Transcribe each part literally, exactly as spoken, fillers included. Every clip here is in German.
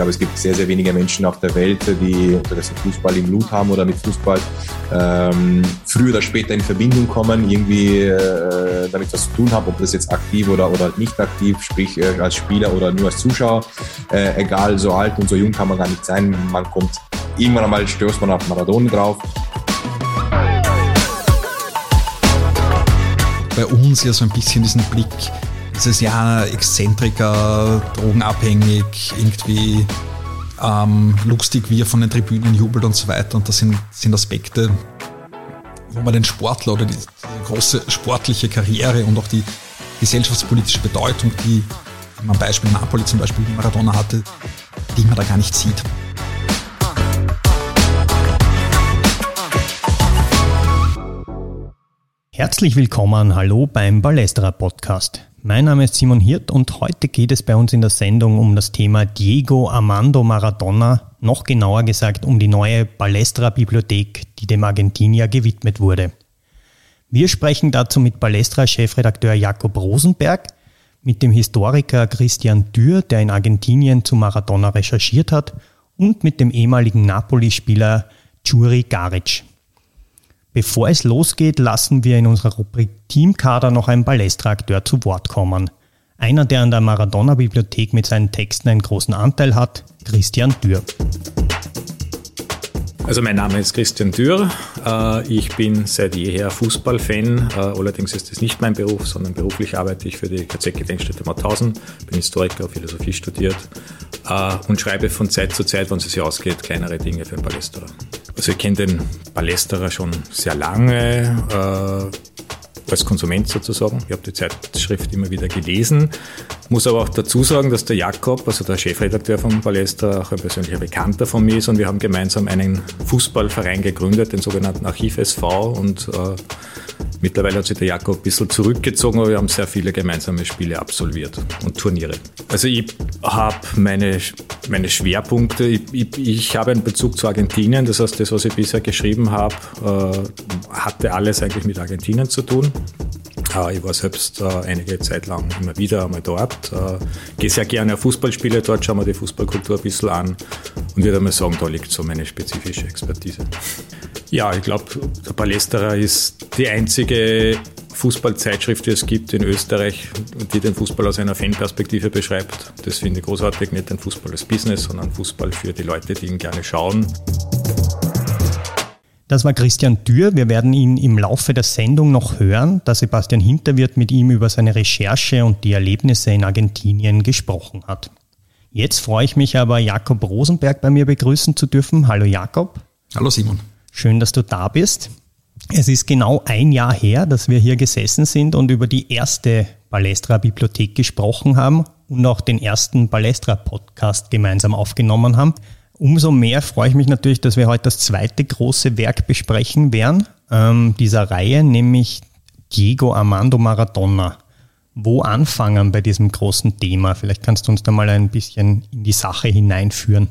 glaube, es gibt sehr, sehr wenige Menschen auf der Welt, die das Fußball im Blut haben oder mit Fußball ähm, früher oder später in Verbindung kommen, irgendwie äh, damit was zu tun haben, ob das jetzt aktiv oder, oder halt nicht aktiv, sprich äh, als Spieler oder nur als Zuschauer. Äh, egal, so alt und so jung kann man gar nicht sein. Man kommt irgendwann einmal, stößt man auf Maradona drauf. Bei uns ja so ein bisschen diesen Blick, dieses ja Exzentriker, drogenabhängig, irgendwie ähm, lustig, wie er von den Tribünen jubelt und so weiter. Und das sind, sind Aspekte, wo man den Sportler oder die, die große sportliche Karriere und auch die gesellschaftspolitische Bedeutung, die man Beispiel Napoli zum Beispiel, die Maradona hatte, die man da gar nicht sieht. Herzlich willkommen, hallo beim Ballesterer Podcast. Mein Name ist Simon Hirt und heute geht es bei uns in der Sendung um das Thema Diego Armando Maradona, noch genauer gesagt um die neue Ballesterer Bibliothek, die dem Argentinier gewidmet wurde. Wir sprechen dazu mit Ballesterer-Chefredakteur Jakob Rosenberg, mit dem Historiker Christian Dürr, der in Argentinien zu Maradona recherchiert hat, und mit dem ehemaligen Napoli-Spieler Juri Garic. Bevor es losgeht, lassen wir in unserer Rubrik Teamkader noch einen Ballesterer-Akteur zu Wort kommen. Einer, der an der Maradona-Bibliothek mit seinen Texten einen großen Anteil hat, Christian Dürr. Also mein Name ist Christian Dürr. Ich bin seit jeher Fußballfan. Allerdings ist das nicht mein Beruf, sondern beruflich arbeite ich für die K Z-Gedenkstätte Mauthausen. Bin Historiker, Philosophie studiert und schreibe von Zeit zu Zeit, wenn es sich ausgeht, kleinere Dinge für den Ballesterer. Also ich kenne den Ballesterer schon sehr lange, äh, als Konsument sozusagen. Ich habe die Zeitschrift immer wieder gelesen. Muss aber auch dazu sagen, dass der Jakob, also der Chefredakteur vom Ballesterer, auch ein persönlicher Bekannter von mir ist, und wir haben gemeinsam einen Fußballverein gegründet, den sogenannten Archiv S V, und äh, mittlerweile hat sich der Jakob ein bisschen zurückgezogen, aber wir haben sehr viele gemeinsame Spiele absolviert und Turniere. Also ich habe meine, meine Schwerpunkte, ich, ich, ich habe einen Bezug zu Argentinien, das heißt, das, was ich bisher geschrieben habe, äh, hatte alles eigentlich mit Argentinien zu tun. Äh, ich war selbst äh, einige Zeit lang immer wieder einmal dort, äh, gehe sehr gerne auf Fußballspiele, dort schauen wir die Fußballkultur ein bisschen an und würde mal sagen, da liegt so meine spezifische Expertise. Ja, ich glaube, der Ballesterer ist die einzige Fußballzeitschrift, die es gibt in Österreich, die den Fußball aus einer Fanperspektive beschreibt. Das finde ich großartig, nicht den Fußball als Business, sondern Fußball für die Leute, die ihn gerne schauen. Das war Christian Dürr. Wir werden ihn im Laufe der Sendung noch hören, da Sebastian Hinterwirth mit ihm über seine Recherche und die Erlebnisse in Argentinien gesprochen hat. Jetzt freue ich mich aber, Jakob Rosenberg bei mir begrüßen zu dürfen. Hallo Jakob. Hallo Simon. Schön, dass du da bist. Es ist genau ein Jahr her, dass wir hier gesessen sind und über die erste Ballesterer-Bibliothek gesprochen haben und auch den ersten Ballesterer-Podcast gemeinsam aufgenommen haben. Umso mehr freue ich mich natürlich, dass wir heute das zweite große Werk besprechen werden, ähm, dieser Reihe, nämlich Diego Armando Maradona. Wo anfangen bei diesem großen Thema? Vielleicht kannst du uns da mal ein bisschen in die Sache hineinführen.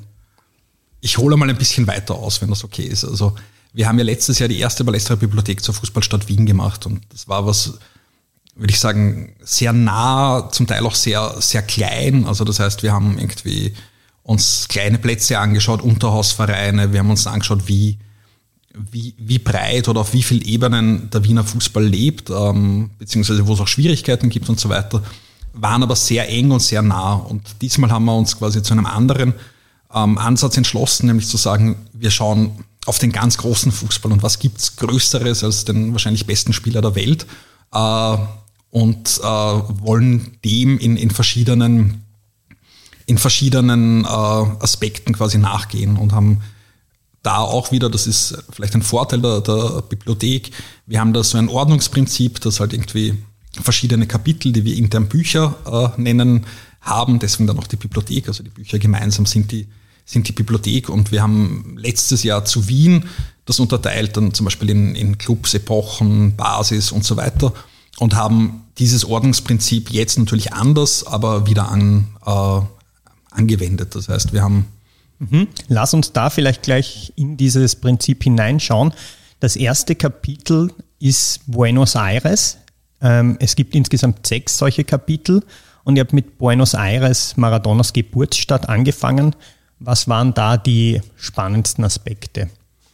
Ich hole mal ein bisschen weiter aus, wenn das okay ist. Also wir haben ja letztes Jahr die erste Ballesterer Bibliothek zur Fußballstadt Wien gemacht und das war was, würde ich sagen, sehr nah, zum Teil auch sehr, sehr klein. Also das heißt, wir haben irgendwie uns kleine Plätze angeschaut, Unterhausvereine, wir haben uns angeschaut, wie, wie, wie breit oder auf wie vielen Ebenen der Wiener Fußball lebt, ähm, beziehungsweise wo es auch Schwierigkeiten gibt und so weiter, waren aber sehr eng und sehr nah. Und diesmal haben wir uns quasi zu einem anderen ähm, Ansatz entschlossen, nämlich zu sagen, wir schauen auf den ganz großen Fußball und was gibt's Größeres als den wahrscheinlich besten Spieler der Welt äh, und äh, wollen dem in, in verschiedenen in verschiedenen äh, Aspekten quasi nachgehen und haben da auch wieder, das ist vielleicht ein Vorteil der, der Bibliothek, wir haben da so ein Ordnungsprinzip, das halt irgendwie verschiedene Kapitel, die wir intern Bücher äh, nennen, haben, deswegen dann auch die Bibliothek, also die Bücher gemeinsam sind die, sind die Bibliothek und wir haben letztes Jahr zu Wien das unterteilt, dann zum Beispiel in, in Clubs, Epochen, Basis und so weiter und haben dieses Ordnungsprinzip jetzt natürlich anders, aber wieder an äh, angewendet. Das heißt, wir haben... Mhm. Lass uns da vielleicht gleich in dieses Prinzip hineinschauen. Das erste Kapitel ist Buenos Aires. Ähm, es gibt insgesamt sechs solche Kapitel und ich habe mit Buenos Aires, Maradonas Geburtsstadt, angefangen Was waren da die spannendsten Aspekte?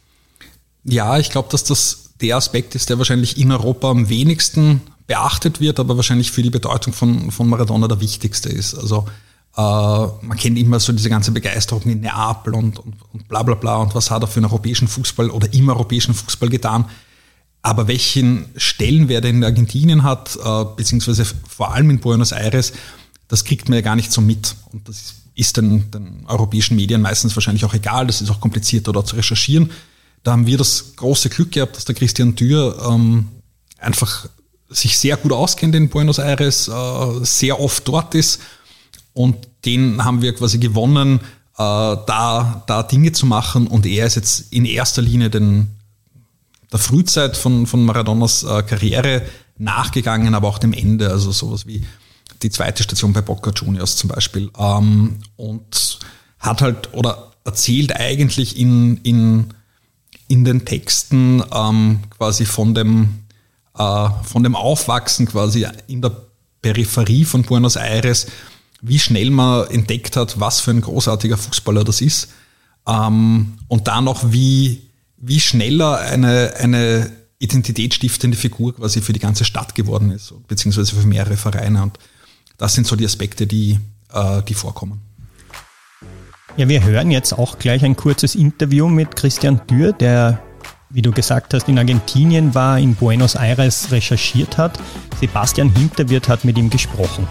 Ja, ich glaube, dass das der Aspekt ist, der wahrscheinlich in Europa am wenigsten beachtet wird, aber wahrscheinlich für die Bedeutung von, von Maradona der wichtigste ist. Also äh, man kennt immer so diese ganze Begeisterung in Neapel und, und, und bla bla bla und was hat er für den europäischen Fußball oder im europäischen Fußball getan. Aber welchen Stellenwert er in Argentinien hat, äh, beziehungsweise vor allem in Buenos Aires, das kriegt man ja gar nicht so mit. Und das ist den, den europäischen Medien meistens wahrscheinlich auch egal, das ist auch komplizierter dort zu recherchieren. Da haben wir das große Glück gehabt, dass der Christian Dürr ähm, einfach sich sehr gut auskennt in Buenos Aires, äh, sehr oft dort ist und den haben wir quasi gewonnen, äh, da, da Dinge zu machen und er ist jetzt in erster Linie den, der Frühzeit von, von Maradonas äh, Karriere nachgegangen, aber auch dem Ende, also sowas wie die zweite Station bei Boca Juniors zum Beispiel ähm, und hat halt oder erzählt eigentlich in, in in den Texten ähm, quasi von dem, äh, von dem Aufwachsen quasi in der Peripherie von Buenos Aires, wie schnell man entdeckt hat, was für ein großartiger Fußballer das ist ähm, und dann noch wie, wie schneller eine, eine identitätsstiftende Figur quasi für die ganze Stadt geworden ist, beziehungsweise für mehrere Vereine und das sind so die Aspekte, die, äh, die vorkommen. Ja, wir hören jetzt auch gleich ein kurzes Interview mit Christian Dürr, der, wie du gesagt hast, in Argentinien war, in Buenos Aires recherchiert hat. Sebastian Hinterwirt hat mit ihm gesprochen.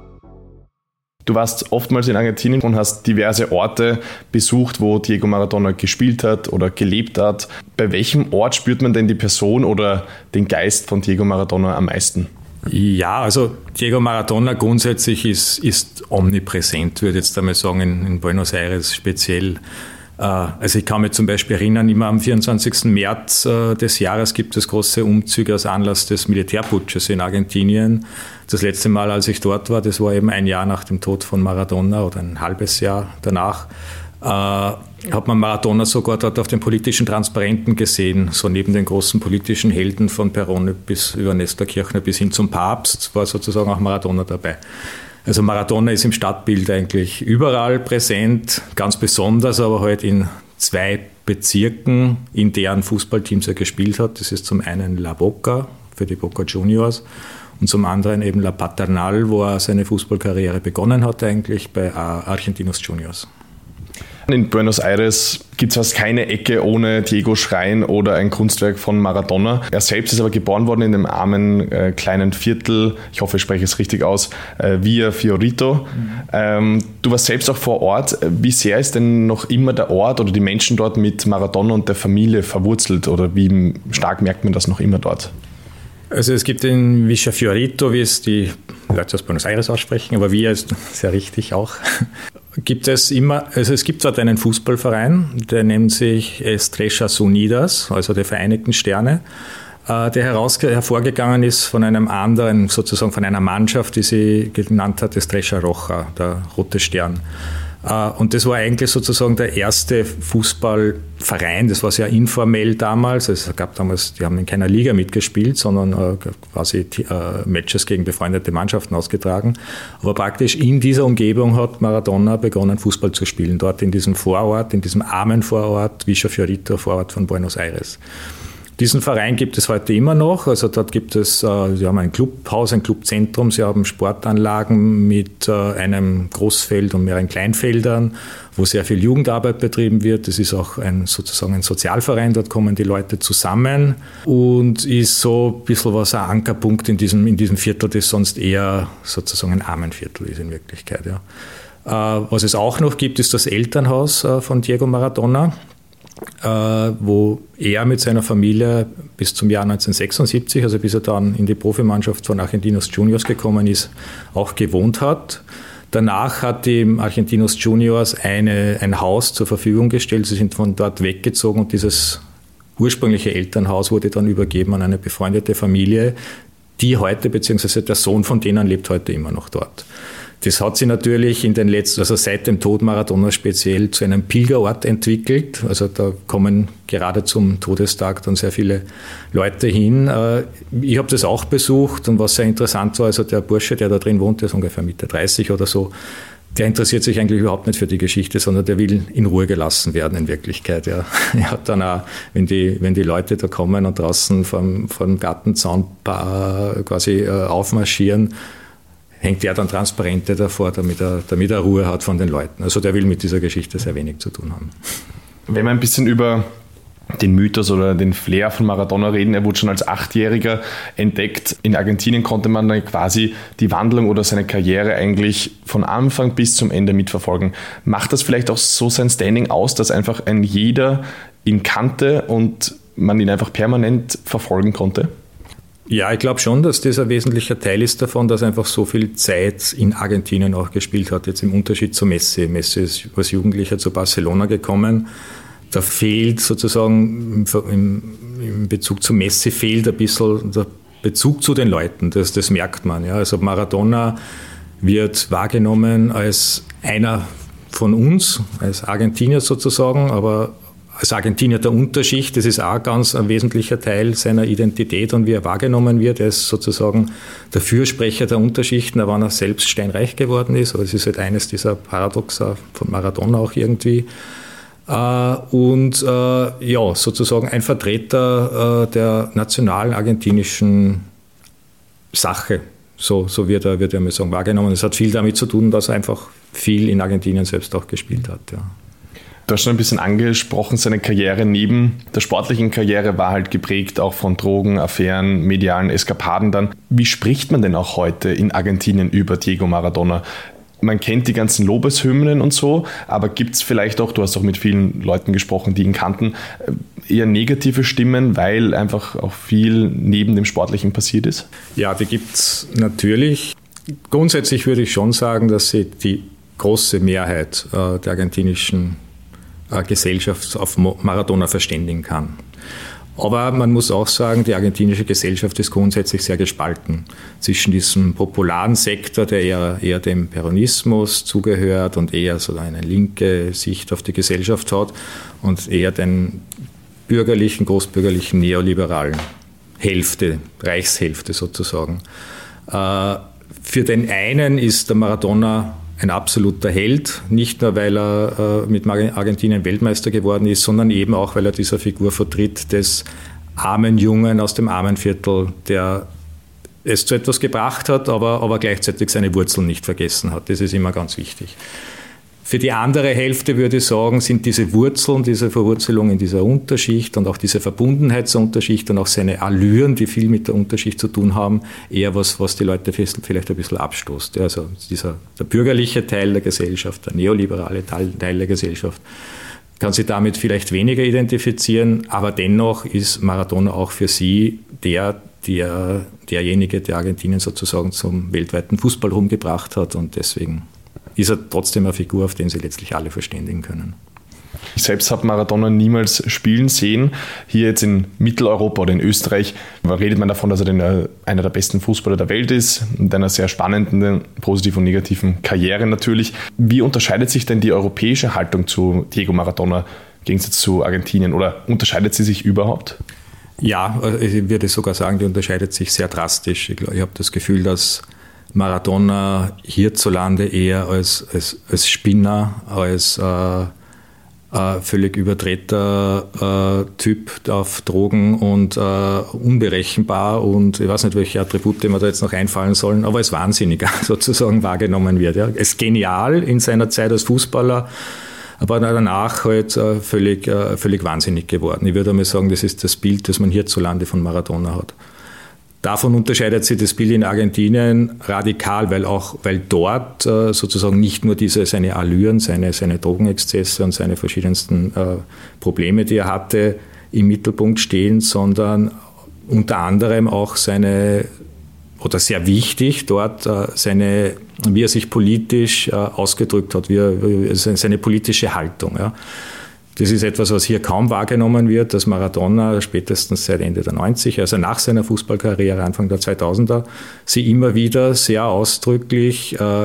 Du warst oftmals in Argentinien und hast diverse Orte besucht, wo Diego Maradona gespielt hat oder gelebt hat. Bei welchem Ort spürt man denn die Person oder den Geist von Diego Maradona am meisten? Ja, also Diego Maradona grundsätzlich ist, ist omnipräsent, würde ich jetzt einmal sagen, in, in Buenos Aires speziell. Äh, also ich kann mich zum Beispiel erinnern, immer am vierundzwanzigsten März äh, des Jahres gibt es große Umzüge aus Anlass des Militärputsches in Argentinien. Das letzte Mal, als ich dort war, das war eben ein Jahr nach dem Tod von Maradona oder ein halbes Jahr danach. Äh, hat man Maradona sogar dort auf den politischen Transparenten gesehen, so neben den großen politischen Helden von Perón bis über Nestor Kirchner bis hin zum Papst war sozusagen auch Maradona dabei. Also Maradona ist im Stadtbild eigentlich überall präsent, ganz besonders aber halt in zwei Bezirken, in deren Fußballteams er gespielt hat. Das ist zum einen La Boca für die Boca Juniors und zum anderen eben La Paternal, wo er seine Fußballkarriere begonnen hat eigentlich bei Argentinos Juniors. In Buenos Aires gibt es fast keine Ecke ohne Diego-Schrein oder ein Kunstwerk von Maradona. Er selbst ist aber geboren worden in dem armen äh, kleinen Viertel, ich hoffe, ich spreche es richtig aus, äh, Villa Fiorito. Mhm. Ähm, du warst selbst auch vor Ort. Wie sehr ist denn noch immer der Ort oder die Menschen dort mit Maradona und der Familie verwurzelt oder wie stark merkt man das noch immer dort? Also es gibt in Villa Fiorito, wie es die Leute aus Buenos Aires aussprechen, aber Villa ist sehr richtig auch, gibt es immer, also es gibt dort einen Fußballverein, der nennt sich Estrellas Unidas, also der Vereinigten Sterne, der heraus, hervorgegangen ist von einem anderen, sozusagen von einer Mannschaft, die sie genannt hat, Estrella Roja, der rote Stern. Und das war eigentlich sozusagen der erste Fußballverein, das war sehr informell damals, also es gab damals, die haben in keiner Liga mitgespielt, sondern äh, quasi äh, Matches gegen befreundete Mannschaften ausgetragen. Aber praktisch in dieser Umgebung hat Maradona begonnen, Fußball zu spielen, dort in diesem Vorort, in diesem armen Vorort, Villa Fiorito, Vorort von Buenos Aires. Diesen Verein gibt es heute immer noch, also dort gibt es, äh, sie haben ein Clubhaus, ein Clubzentrum, sie haben Sportanlagen mit äh, einem Großfeld und mehreren Kleinfeldern, wo sehr viel Jugendarbeit betrieben wird. Das ist auch ein, sozusagen ein Sozialverein, dort kommen die Leute zusammen und ist so ein bisschen was ein Ankerpunkt in diesem, in diesem Viertel, das sonst eher sozusagen ein Armenviertel ist in Wirklichkeit. Ja. Äh, was es auch noch gibt, ist das Elternhaus äh, von Diego Maradona, Äh, wo er mit seiner Familie bis zum Jahr neunzehnhundertsechsundsiebzig, also bis er dann in die Profimannschaft von Argentinos Juniors gekommen ist, auch gewohnt hat. Danach hat ihm Argentinos Juniors eine, ein Haus zur Verfügung gestellt. Sie sind von dort weggezogen und dieses ursprüngliche Elternhaus wurde dann übergeben an eine befreundete Familie, die heute, beziehungsweise der Sohn von denen lebt heute immer noch dort. Das hat sich natürlich in den letzten, also seit dem Tod Maradonas speziell zu einem Pilgerort entwickelt. Also da kommen gerade zum Todestag dann sehr viele Leute hin. Ich habe das auch besucht und was sehr interessant war, also der Bursche, der da drin wohnt, der ist ungefähr Mitte dreißig oder so, der interessiert sich eigentlich überhaupt nicht für die Geschichte, sondern der will in Ruhe gelassen werden in Wirklichkeit. Ja. Er hat dann auch, wenn die, wenn die Leute da kommen und draußen vom, vom Gartenzaun quasi aufmarschieren, hängt er dann Transparente davor, damit er, damit er Ruhe hat von den Leuten. Also der will mit dieser Geschichte sehr wenig zu tun haben. Wenn wir ein bisschen über den Mythos oder den Flair von Maradona reden, er wurde schon als Achtjähriger entdeckt. In Argentinien konnte man dann quasi die Wandlung oder seine Karriere eigentlich von Anfang bis zum Ende mitverfolgen. Macht das vielleicht auch so sein Standing aus, dass einfach ein jeder ihn kannte und man ihn einfach permanent verfolgen konnte? Ja, ich glaube schon, dass das ein wesentlicher Teil ist davon, dass er einfach so viel Zeit in Argentinien auch gespielt hat. Jetzt im Unterschied zu Messi. Messi ist als Jugendlicher zu Barcelona gekommen. Da fehlt sozusagen im, im Bezug zu Messi fehlt ein bisschen der Bezug zu den Leuten. Das, das merkt man. Ja. Also Maradona wird wahrgenommen als einer von uns, als Argentinier sozusagen, aber als Argentinier der Unterschicht. Das ist auch ganz ein wesentlicher Teil seiner Identität und wie er wahrgenommen wird. Er ist sozusagen der Fürsprecher der Unterschichten, auch wenn er selbst steinreich geworden ist. Aber es ist halt eines dieser Paradoxa von Maradona auch irgendwie. Und äh, ja, sozusagen ein Vertreter äh, der nationalen argentinischen Sache, so, so wird er, wird er mal sagen, wahrgenommen. Es hat viel damit zu tun, dass er einfach viel in Argentinien selbst auch gespielt hat. Ja. Du hast schon ein bisschen angesprochen, seine Karriere neben der sportlichen Karriere war halt geprägt auch von Drogen, Affären, medialen Eskapaden dann. Wie spricht man denn auch heute in Argentinien über Diego Maradona? Man kennt die ganzen Lobeshymnen und so, aber gibt es vielleicht auch, du hast auch mit vielen Leuten gesprochen, die ihn kannten, eher negative Stimmen, weil einfach auch viel neben dem Sportlichen passiert ist? Ja, die gibt es natürlich. Grundsätzlich würde ich schon sagen, dass sie die große Mehrheit äh, der argentinischen äh, Gesellschaft auf Maradona verständigen kann. Aber man muss auch sagen, die argentinische Gesellschaft ist grundsätzlich sehr gespalten zwischen diesem popularen Sektor, der eher, eher dem Peronismus zugehört und eher so eine linke Sicht auf die Gesellschaft hat und eher den bürgerlichen, großbürgerlichen, neoliberalen Hälfte, Reichshälfte sozusagen. Für den einen ist der Maradona ein absoluter Held, nicht nur, weil er äh, mit Argentinien Weltmeister geworden ist, sondern eben auch, weil er dieser Figur vertritt des armen Jungen aus dem Armenviertel, der es zu etwas gebracht hat, aber, aber gleichzeitig seine Wurzeln nicht vergessen hat. Das ist immer ganz wichtig. Für die andere Hälfte würde ich sagen, sind diese Wurzeln, diese Verwurzelung in dieser Unterschicht und auch diese Verbundenheit zur Unterschicht und auch seine Allüren, die viel mit der Unterschicht zu tun haben, eher was, was die Leute vielleicht ein bisschen abstoßt. Also dieser, der bürgerliche Teil der Gesellschaft, der neoliberale Teil, Teil der Gesellschaft, kann sich damit vielleicht weniger identifizieren, aber dennoch ist Maradona auch für sie der, der derjenige, der Argentinien sozusagen zum weltweiten Fußballruhm gebracht hat und deswegen ist er trotzdem eine Figur, auf den sie letztlich alle verständigen können. Ich selbst habe Maradona niemals spielen sehen. Hier jetzt in Mitteleuropa oder in Österreich redet man davon, dass er den, einer der besten Fußballer der Welt ist, mit einer sehr spannenden, positiven und negativen Karriere natürlich. Wie unterscheidet sich denn die europäische Haltung zu Diego Maradona im Gegensatz zu Argentinien oder unterscheidet sie sich überhaupt? Ja, ich würde sogar sagen, die unterscheidet sich sehr drastisch. Ich, ich habe das Gefühl, dass Maradona hierzulande eher als, als, als Spinner, als äh, äh, völlig überdrehter äh, Typ auf Drogen und äh, unberechenbar und ich weiß nicht, welche Attribute mir da jetzt noch einfallen sollen, aber als Wahnsinniger sozusagen wahrgenommen wird. Ja. Als genial in seiner Zeit als Fußballer, aber danach halt äh, völlig, äh, völlig wahnsinnig geworden. Ich würde einmal sagen, das ist das Bild, das man hierzulande von Maradona hat. Davon unterscheidet sich das Bild in Argentinien radikal, weil auch, weil dort äh, sozusagen nicht nur diese, seine Allüren, seine, seine Drogenexzesse und seine verschiedensten äh, Probleme, die er hatte, im Mittelpunkt stehen, sondern unter anderem auch seine, oder sehr wichtig dort, äh, seine, wie er sich politisch äh, ausgedrückt hat, wie er, seine politische Haltung, ja. Das ist etwas, was hier kaum wahrgenommen wird, dass Maradona spätestens seit Ende der neunziger, also nach seiner Fußballkarriere, Anfang der zweitausender, sie immer wieder sehr ausdrücklich äh,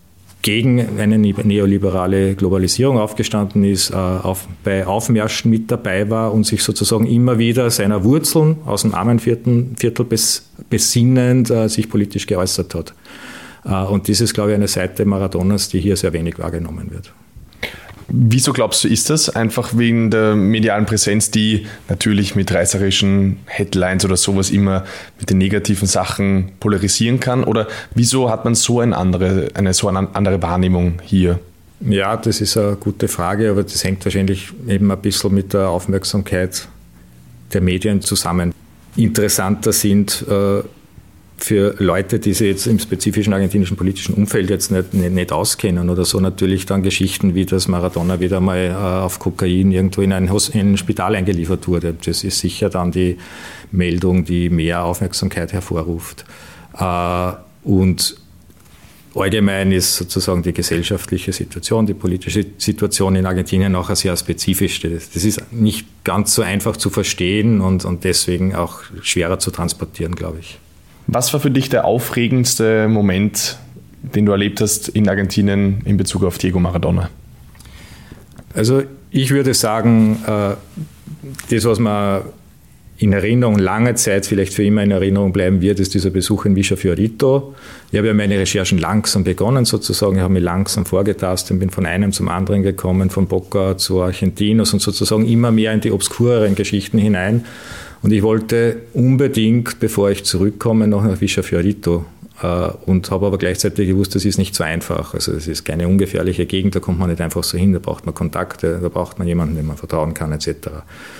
gegen eine neoliberale Globalisierung aufgestanden ist, äh, auf, bei Aufmärschen mit dabei war und sich sozusagen immer wieder seiner Wurzeln aus dem Armenviertel Viertel bes, besinnend äh, sich politisch geäußert hat. Und das ist, glaube ich, eine Seite Maradonas, die hier sehr wenig wahrgenommen wird. Wieso glaubst du, ist das? Einfach wegen der medialen Präsenz, die natürlich mit reißerischen Headlines oder sowas immer mit den negativen Sachen polarisieren kann? Oder wieso hat man so eine andere, eine so eine andere Wahrnehmung hier? Ja, das ist eine gute Frage, aber das hängt wahrscheinlich eben ein bisschen mit der Aufmerksamkeit der Medien zusammen. Interessanter sind äh, für Leute, die sich jetzt im spezifischen argentinischen politischen Umfeld jetzt nicht, nicht, nicht auskennen oder so, natürlich dann Geschichten wie, dass Maradona wieder mal äh, auf Kokain irgendwo in ein, in ein Spital eingeliefert wurde. Das ist sicher dann die Meldung, die mehr Aufmerksamkeit hervorruft. Äh, und allgemein ist sozusagen die gesellschaftliche Situation, die politische Situation in Argentinien auch sehr spezifisch. Das ist nicht ganz so einfach zu verstehen und, und deswegen auch schwerer zu transportieren, glaube ich. Was war für dich der aufregendste Moment, den du erlebt hast in Argentinien in Bezug auf Diego Maradona? Also ich würde sagen, das, was man in Erinnerung, lange Zeit, vielleicht für immer in Erinnerung bleiben wird, ist dieser Besuch in Villa Fiorito. Ich habe ja meine Recherchen langsam begonnen sozusagen, ich habe mich langsam vorgetastet, bin von einem zum anderen gekommen, von Boca zu Argentinos und sozusagen immer mehr in die obskureren Geschichten hinein. Und ich wollte unbedingt, bevor ich zurückkomme, noch nach Villa Fiorito äh, und habe aber gleichzeitig gewusst, das ist nicht so einfach. Also es ist keine ungefährliche Gegend, da kommt man nicht einfach so hin, da braucht man Kontakte, da braucht man jemanden, dem man vertrauen kann et cetera.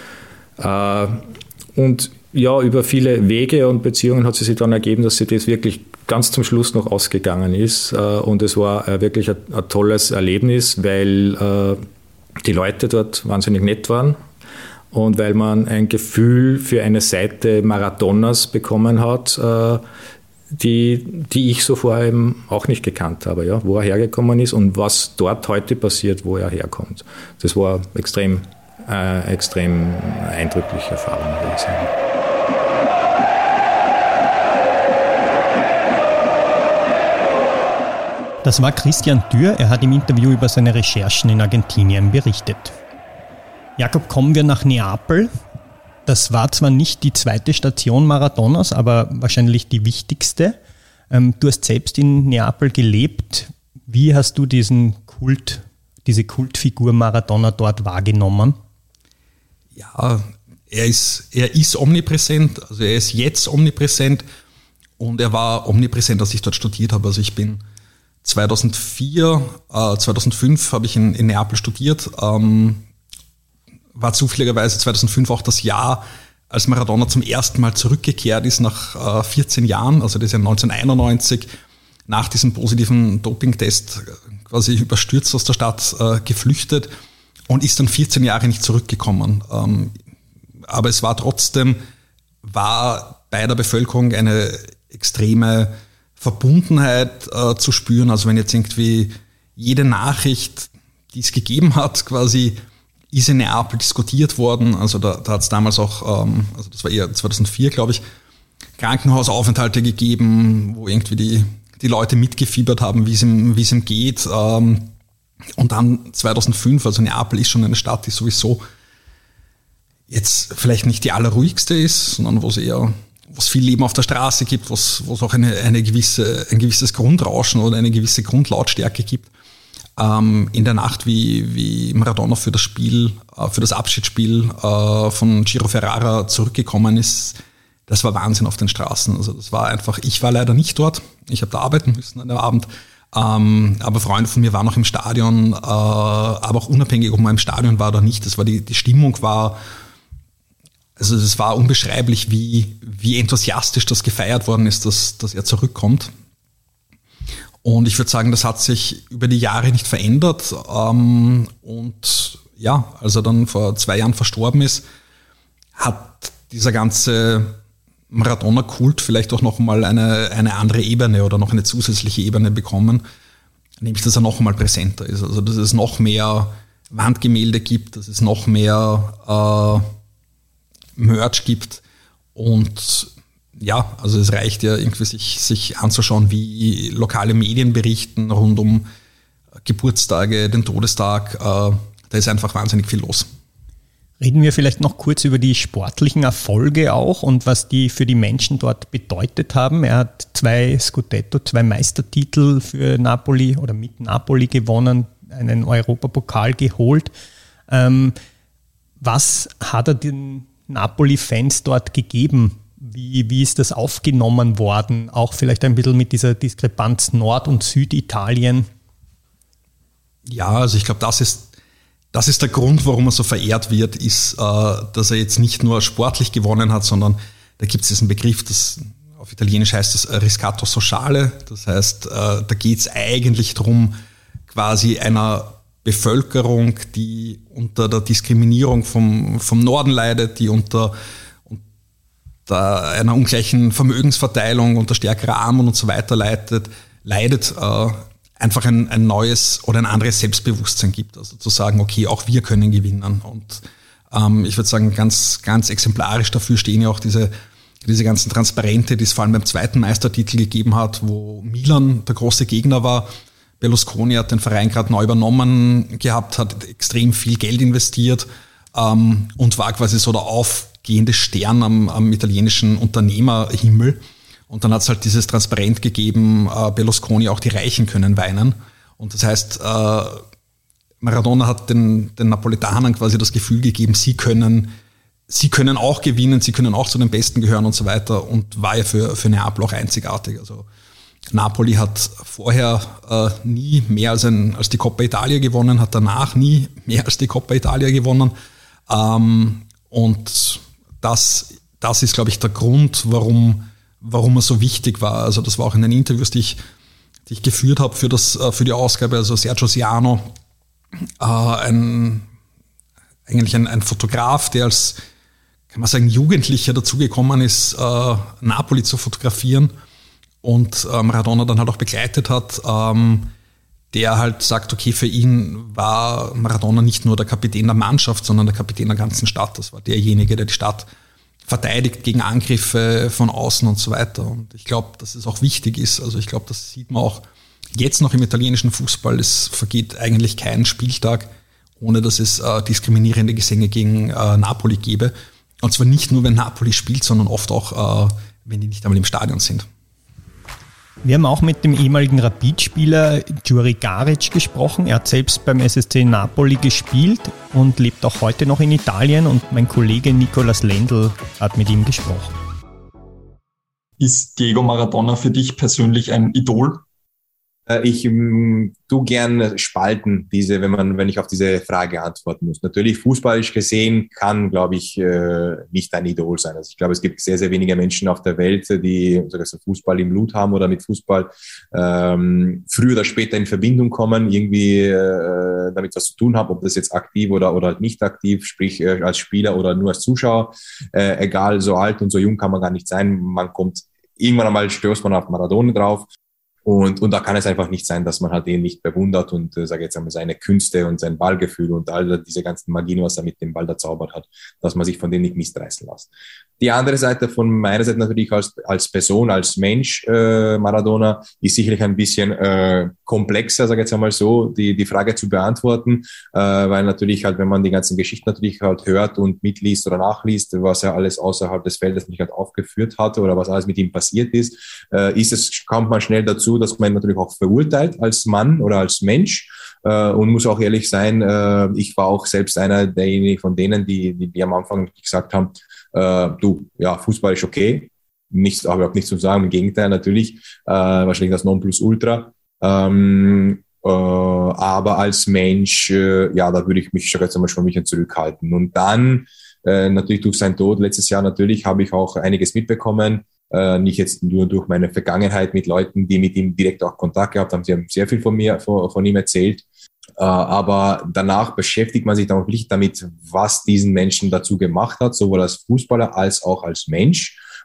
Äh, und ja, über viele Wege und Beziehungen hat es sich dann ergeben, dass sich das wirklich ganz zum Schluss noch ausgegangen ist. Äh, und es war äh, wirklich ein, ein tolles Erlebnis, weil äh, die Leute dort wahnsinnig nett waren. Und weil man ein Gefühl für eine Seite Maradonas bekommen hat, die, die ich so vorher eben auch nicht gekannt habe, ja, wo er hergekommen ist und was dort heute passiert, wo er herkommt. Das war extrem, äh, extrem eindrückliche Erfahrung, würde ich sagen. Das war Christian Dürr. Er hat im Interview über seine Recherchen in Argentinien berichtet. Jakob, kommen wir nach Neapel. Das war zwar nicht die zweite Station Maradonas, aber wahrscheinlich die wichtigste. Du hast selbst in Neapel gelebt. Wie hast du diesen Kult, diese Kultfigur Maradona dort wahrgenommen? Ja, er ist, er ist omnipräsent, also er ist jetzt omnipräsent und er war omnipräsent, als ich dort studiert habe. Also ich bin zweitausendvier, äh, zweitausendfünf habe ich in, in Neapel studiert. Ähm, war zufälligerweise zweitausendfünf auch das Jahr, als Maradona zum ersten Mal zurückgekehrt ist nach äh, vierzehn Jahren, also das ist ja neunzehnhunderteinundneunzig, nach diesem positiven Dopingtest quasi überstürzt aus der Stadt äh, geflüchtet und ist dann vierzehn Jahre nicht zurückgekommen. Ähm, aber es war trotzdem, war bei der Bevölkerung eine extreme Verbundenheit äh, zu spüren. Also wenn jetzt irgendwie jede Nachricht, die es gegeben hat, quasi ist in Neapel diskutiert worden. Also da, da hat es damals auch, ähm, also das war eher zweitausendvier, glaube ich, Krankenhausaufenthalte gegeben, wo irgendwie die, die Leute mitgefiebert haben, wie es ihm, wie es ihm geht. Ähm, und dann zweitausendfünf, also Neapel ist schon eine Stadt, die sowieso jetzt vielleicht nicht die allerruhigste ist, sondern wo es eher, wo es viel Leben auf der Straße gibt, wo es, wo es auch eine, eine gewisse, ein gewisses Grundrauschen oder eine gewisse Grundlautstärke gibt. Ähm, in der Nacht, wie, wie Maradona für das Spiel, äh, für das Abschiedsspiel äh, von Ciro Ferrara zurückgekommen ist, das war Wahnsinn auf den Straßen. Also das war einfach, ich war leider nicht dort, ich habe da arbeiten müssen an dem Abend, ähm, aber Freunde von mir waren noch im Stadion, äh, aber auch unabhängig, ob man im Stadion war oder nicht, das war die, die Stimmung war, also es war unbeschreiblich, wie, wie enthusiastisch das gefeiert worden ist, dass, dass er zurückkommt. Und ich würde sagen, das hat sich über die Jahre nicht verändert. Ähm, und ja, als er dann vor zwei Jahren verstorben ist, hat dieser ganze Maradona-Kult vielleicht auch nochmal eine, eine andere Ebene oder noch eine zusätzliche Ebene bekommen, nämlich dass er noch einmal präsenter ist. Also dass es noch mehr Wandgemälde gibt, dass es noch mehr äh, Merch gibt und ja, also es reicht ja irgendwie sich, sich anzuschauen, wie lokale Medien berichten rund um Geburtstage, den Todestag, äh, da ist einfach wahnsinnig viel los. Reden wir vielleicht noch kurz über die sportlichen Erfolge auch und was die für die Menschen dort bedeutet haben. Er hat zwei Scudetto, zwei Meistertitel für Napoli oder mit Napoli gewonnen, einen Europapokal geholt. Ähm, was hat er den Napoli-Fans dort gegeben? Wie, wie ist das aufgenommen worden? Auch vielleicht ein bisschen mit dieser Diskrepanz Nord- und Süditalien. Ja, also ich glaube, das ist Das ist der Grund, warum er so verehrt wird, ist, dass er jetzt nicht nur sportlich gewonnen hat, sondern da gibt es diesen Begriff, das auf Italienisch heißt das Riscatto Sociale. Das heißt, da geht es eigentlich darum, quasi einer Bevölkerung, die unter der Diskriminierung vom, vom Norden leidet, die unter, unter einer ungleichen Vermögensverteilung, unter stärkerer Armut und so weiter leidet, leidet einfach ein, ein neues oder ein anderes Selbstbewusstsein gibt. Also zu sagen, okay, auch wir können gewinnen. Und ähm, ich würde sagen, ganz, ganz exemplarisch dafür stehen ja auch diese, diese ganzen Transparente, die es vor allem beim zweiten Meistertitel gegeben hat, wo Milan der große Gegner war. Berlusconi hat den Verein gerade neu übernommen gehabt, hat extrem viel Geld investiert ähm, und war quasi so der aufgehende Stern am, am italienischen Unternehmerhimmel. Und dann hat es halt dieses Transparent gegeben, äh, Berlusconi, auch die Reichen können weinen. Und das heißt, äh, Maradona hat den, den Napolitanern quasi das Gefühl gegeben, sie können, sie können auch gewinnen, sie können auch zu den Besten gehören und so weiter. Und war ja für, für Neapel auch einzigartig. Also Napoli hat vorher äh, nie mehr als, ein, als die Coppa Italia gewonnen, hat danach nie mehr als die Coppa Italia gewonnen. Ähm, und das, das ist, glaube ich, der Grund, warum warum er so wichtig war. Also das war auch in den Interviews, die ich, die ich geführt habe für, das, für die Ausgabe. Also Sergio Siano, äh, ein, eigentlich ein, ein Fotograf, der als, kann man sagen, Jugendlicher dazugekommen ist, äh, Napoli zu fotografieren und äh, Maradona dann halt auch begleitet hat, ähm, der halt sagt, okay, für ihn war Maradona nicht nur der Kapitän der Mannschaft, sondern der Kapitän der ganzen Stadt. Das war derjenige, der die Stadt verteidigt gegen Angriffe von außen und so weiter. Und ich glaube, dass es auch wichtig ist. Also ich glaube, das sieht man auch jetzt noch im italienischen Fußball. Es vergeht eigentlich kein Spieltag, ohne dass es äh, diskriminierende Gesänge gegen äh, Napoli gäbe. Und zwar nicht nur, wenn Napoli spielt, sondern oft auch, äh, wenn die nicht einmal im Stadion sind. Wir haben auch mit dem ehemaligen Rapid-Spieler Juri Garic gesprochen. Er hat selbst beim S S C Napoli gespielt und lebt auch heute noch in Italien. Und mein Kollege Nicolas Lendl hat mit ihm gesprochen. Ist Diego Maradona für dich persönlich ein Idol? Ich m, tu gern spalten, diese, wenn man, wenn ich auf diese Frage antworten muss. Natürlich, fußballisch gesehen kann, glaube ich, äh, nicht ein Idol sein. Also ich glaube, es gibt sehr, sehr wenige Menschen auf der Welt, die so Fußball im Blut haben oder mit Fußball ähm, früher oder später in Verbindung kommen, irgendwie äh, damit was zu tun haben, ob das jetzt aktiv oder oder halt nicht aktiv, sprich äh, als Spieler oder nur als Zuschauer. Äh, egal, so alt und so jung kann man gar nicht sein. Man kommt irgendwann einmal, stößt man auf Maradona drauf. Und, und da kann es einfach nicht sein, dass man halt ihn nicht bewundert und, äh, sage jetzt einmal, seine Künste und sein Ballgefühl und all diese ganzen Magien, was er mit dem Ball da zaubert hat, dass man sich von denen nicht missreißen lässt. Die andere Seite von meiner Seite natürlich als, als Person, als Mensch, äh, Maradona, ist sicherlich ein bisschen äh, komplexer, sage ich jetzt einmal so, die, die Frage zu beantworten, äh, weil natürlich halt, wenn man die ganzen Geschichten natürlich halt hört und mitliest oder nachliest, was er alles außerhalb des Feldes nicht halt aufgeführt hatte oder was alles mit ihm passiert ist, äh, ist es, kommt man schnell dazu, dass man ihn natürlich auch verurteilt als Mann oder als Mensch äh, und muss auch ehrlich sein, äh, ich war auch selbst einer derjenigen von denen, die, die, die am Anfang gesagt haben, äh, du, ja, Fußball ist okay, nichts, habe ich auch nichts zu sagen, im Gegenteil natürlich, äh, wahrscheinlich das Nonplusultra, ähm, äh, aber als Mensch, äh, ja, da würde ich mich schon jetzt einmal schon ein bisschen zurückhalten. Und dann, äh, natürlich durch seinen Tod letztes Jahr natürlich, habe ich auch einiges mitbekommen. Äh, nicht jetzt nur durch meine Vergangenheit mit Leuten, die mit ihm direkt auch Kontakt gehabt haben. Sie haben sehr viel von mir, von, von ihm erzählt. Äh, aber danach beschäftigt man sich dann wirklich damit, was diesen Menschen dazu gemacht hat, sowohl als Fußballer als auch als Mensch.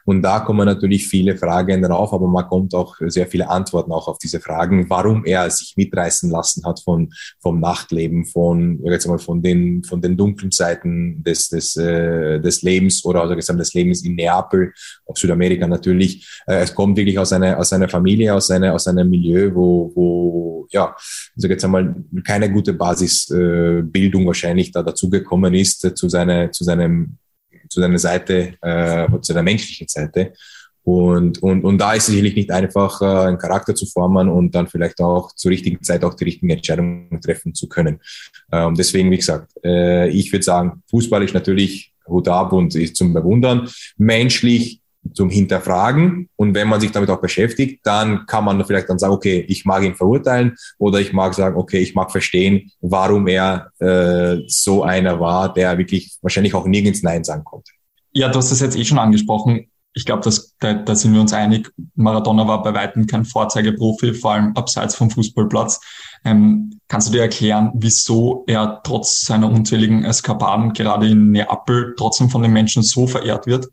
Und da kommen natürlich viele Fragen drauf, aber man kommt auch sehr viele Antworten auch auf diese Fragen, warum er sich mitreißen lassen hat von, vom Nachtleben, von, jetzt mal, von den, von den dunklen Seiten des, des, äh, des Lebens oder also gesagt, des Lebens in Neapel, auf Südamerika natürlich. Äh, es kommt wirklich aus einer, aus einer Familie, aus einer, aus einem Milieu, wo, wo, ja, also jetzt einmal keine gute Basisbildung äh, wahrscheinlich da dazugekommen ist äh, zu seiner, zu seinem, zu seiner Seite, äh, zu der menschlichen Seite. Und, und, und da ist es sicherlich nicht einfach, äh, einen Charakter zu formen und dann vielleicht auch zur richtigen Zeit auch die richtigen Entscheidungen treffen zu können. Ähm, deswegen, wie gesagt, äh, ich würde sagen, Fußball ist natürlich Hut ab und ist zum Bewundern. Menschlich zum Hinterfragen. Und wenn man sich damit auch beschäftigt, dann kann man vielleicht dann sagen, okay, ich mag ihn verurteilen oder ich mag sagen, okay, ich mag verstehen, warum er äh, so einer war, der wirklich wahrscheinlich auch nirgends Nein sagen konnte. Ja, du hast das jetzt eh schon angesprochen. Ich glaube, dass da, da sind wir uns einig. Maradona war bei weitem kein Vorzeigeprofi, vor allem abseits vom Fußballplatz. Ähm, kannst du dir erklären, wieso er trotz seiner unzähligen Eskapaden gerade in Neapel trotzdem von den Menschen so verehrt wird?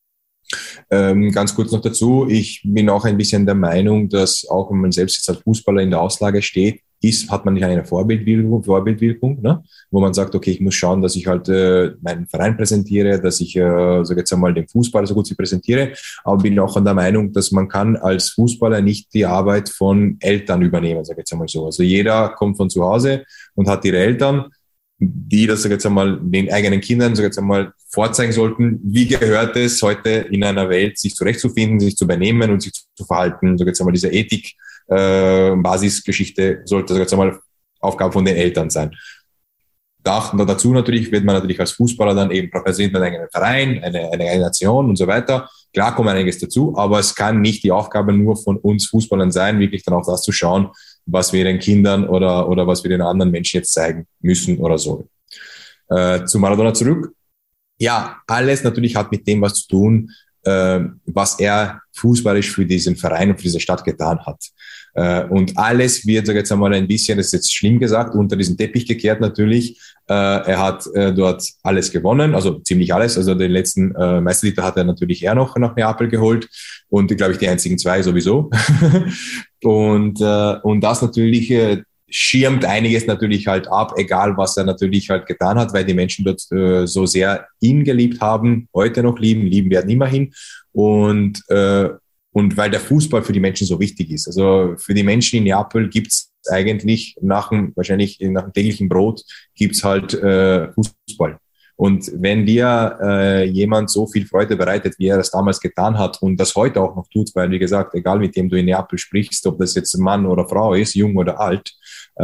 Ähm, ganz kurz noch dazu, ich bin auch ein bisschen der Meinung, dass auch wenn man selbst jetzt als Fußballer in der Auslage steht, ist, hat man nicht eine Vorbildwirkung, Vorbildwirkung, ne? Wo man sagt, okay, ich muss schauen, dass ich halt äh, meinen Verein präsentiere, dass ich, äh, sag jetzt einmal, den Fußball so gut wie präsentiere, aber bin auch an der Meinung, dass man kann als Fußballer nicht die Arbeit von Eltern übernehmen, sag jetzt einmal so. Also jeder kommt von zu Hause und hat ihre Eltern, die das, sag jetzt einmal, den eigenen Kindern, sag jetzt einmal, vorzeigen sollten, wie gehört es heute in einer Welt, sich zurechtzufinden, sich zu benehmen und sich zu verhalten. Sag jetzt einmal, diese Ethik, äh, Basisgeschichte sollte, sag jetzt einmal, Aufgabe von den Eltern sein. Da, dazu natürlich wird man natürlich als Fußballer dann eben präsentiert mit einem eigenen Verein, eine, eine eigene Nation und so weiter. Klar kommt einiges dazu, aber es kann nicht die Aufgabe nur von uns Fußballern sein, wirklich dann auch das zu schauen, was wir den Kindern oder, oder was wir den anderen Menschen jetzt zeigen müssen oder sollen. Äh, zu Maradona zurück. Ja, alles natürlich hat mit dem was zu tun, äh, was er fußballisch für diesen Verein und für diese Stadt getan hat. Äh, und alles wird, sag jetzt einmal ein bisschen, das ist jetzt schlimm gesagt, unter diesen Teppich gekehrt natürlich. Äh, er hat äh, dort alles gewonnen, also ziemlich alles. Also den letzten äh, Meistertitel hat er natürlich eher noch nach Neapel geholt und, glaube ich, die einzigen zwei sowieso. und, äh, und das natürlich äh, schirmt einiges natürlich halt ab, egal was er natürlich halt getan hat, weil die Menschen dort äh, so sehr ihn geliebt haben, heute noch lieben, lieben werden immerhin. Und äh, Und weil der Fußball für die Menschen so wichtig ist. Also für die Menschen in Neapel gibt's eigentlich nach dem, wahrscheinlich nach dem täglichen Brot, gibt's halt äh, Fußball. Und wenn dir äh, jemand so viel Freude bereitet, wie er das damals getan hat und das heute auch noch tut, weil, wie gesagt, egal mit dem du in Neapel sprichst, ob das jetzt Mann oder Frau ist, jung oder alt,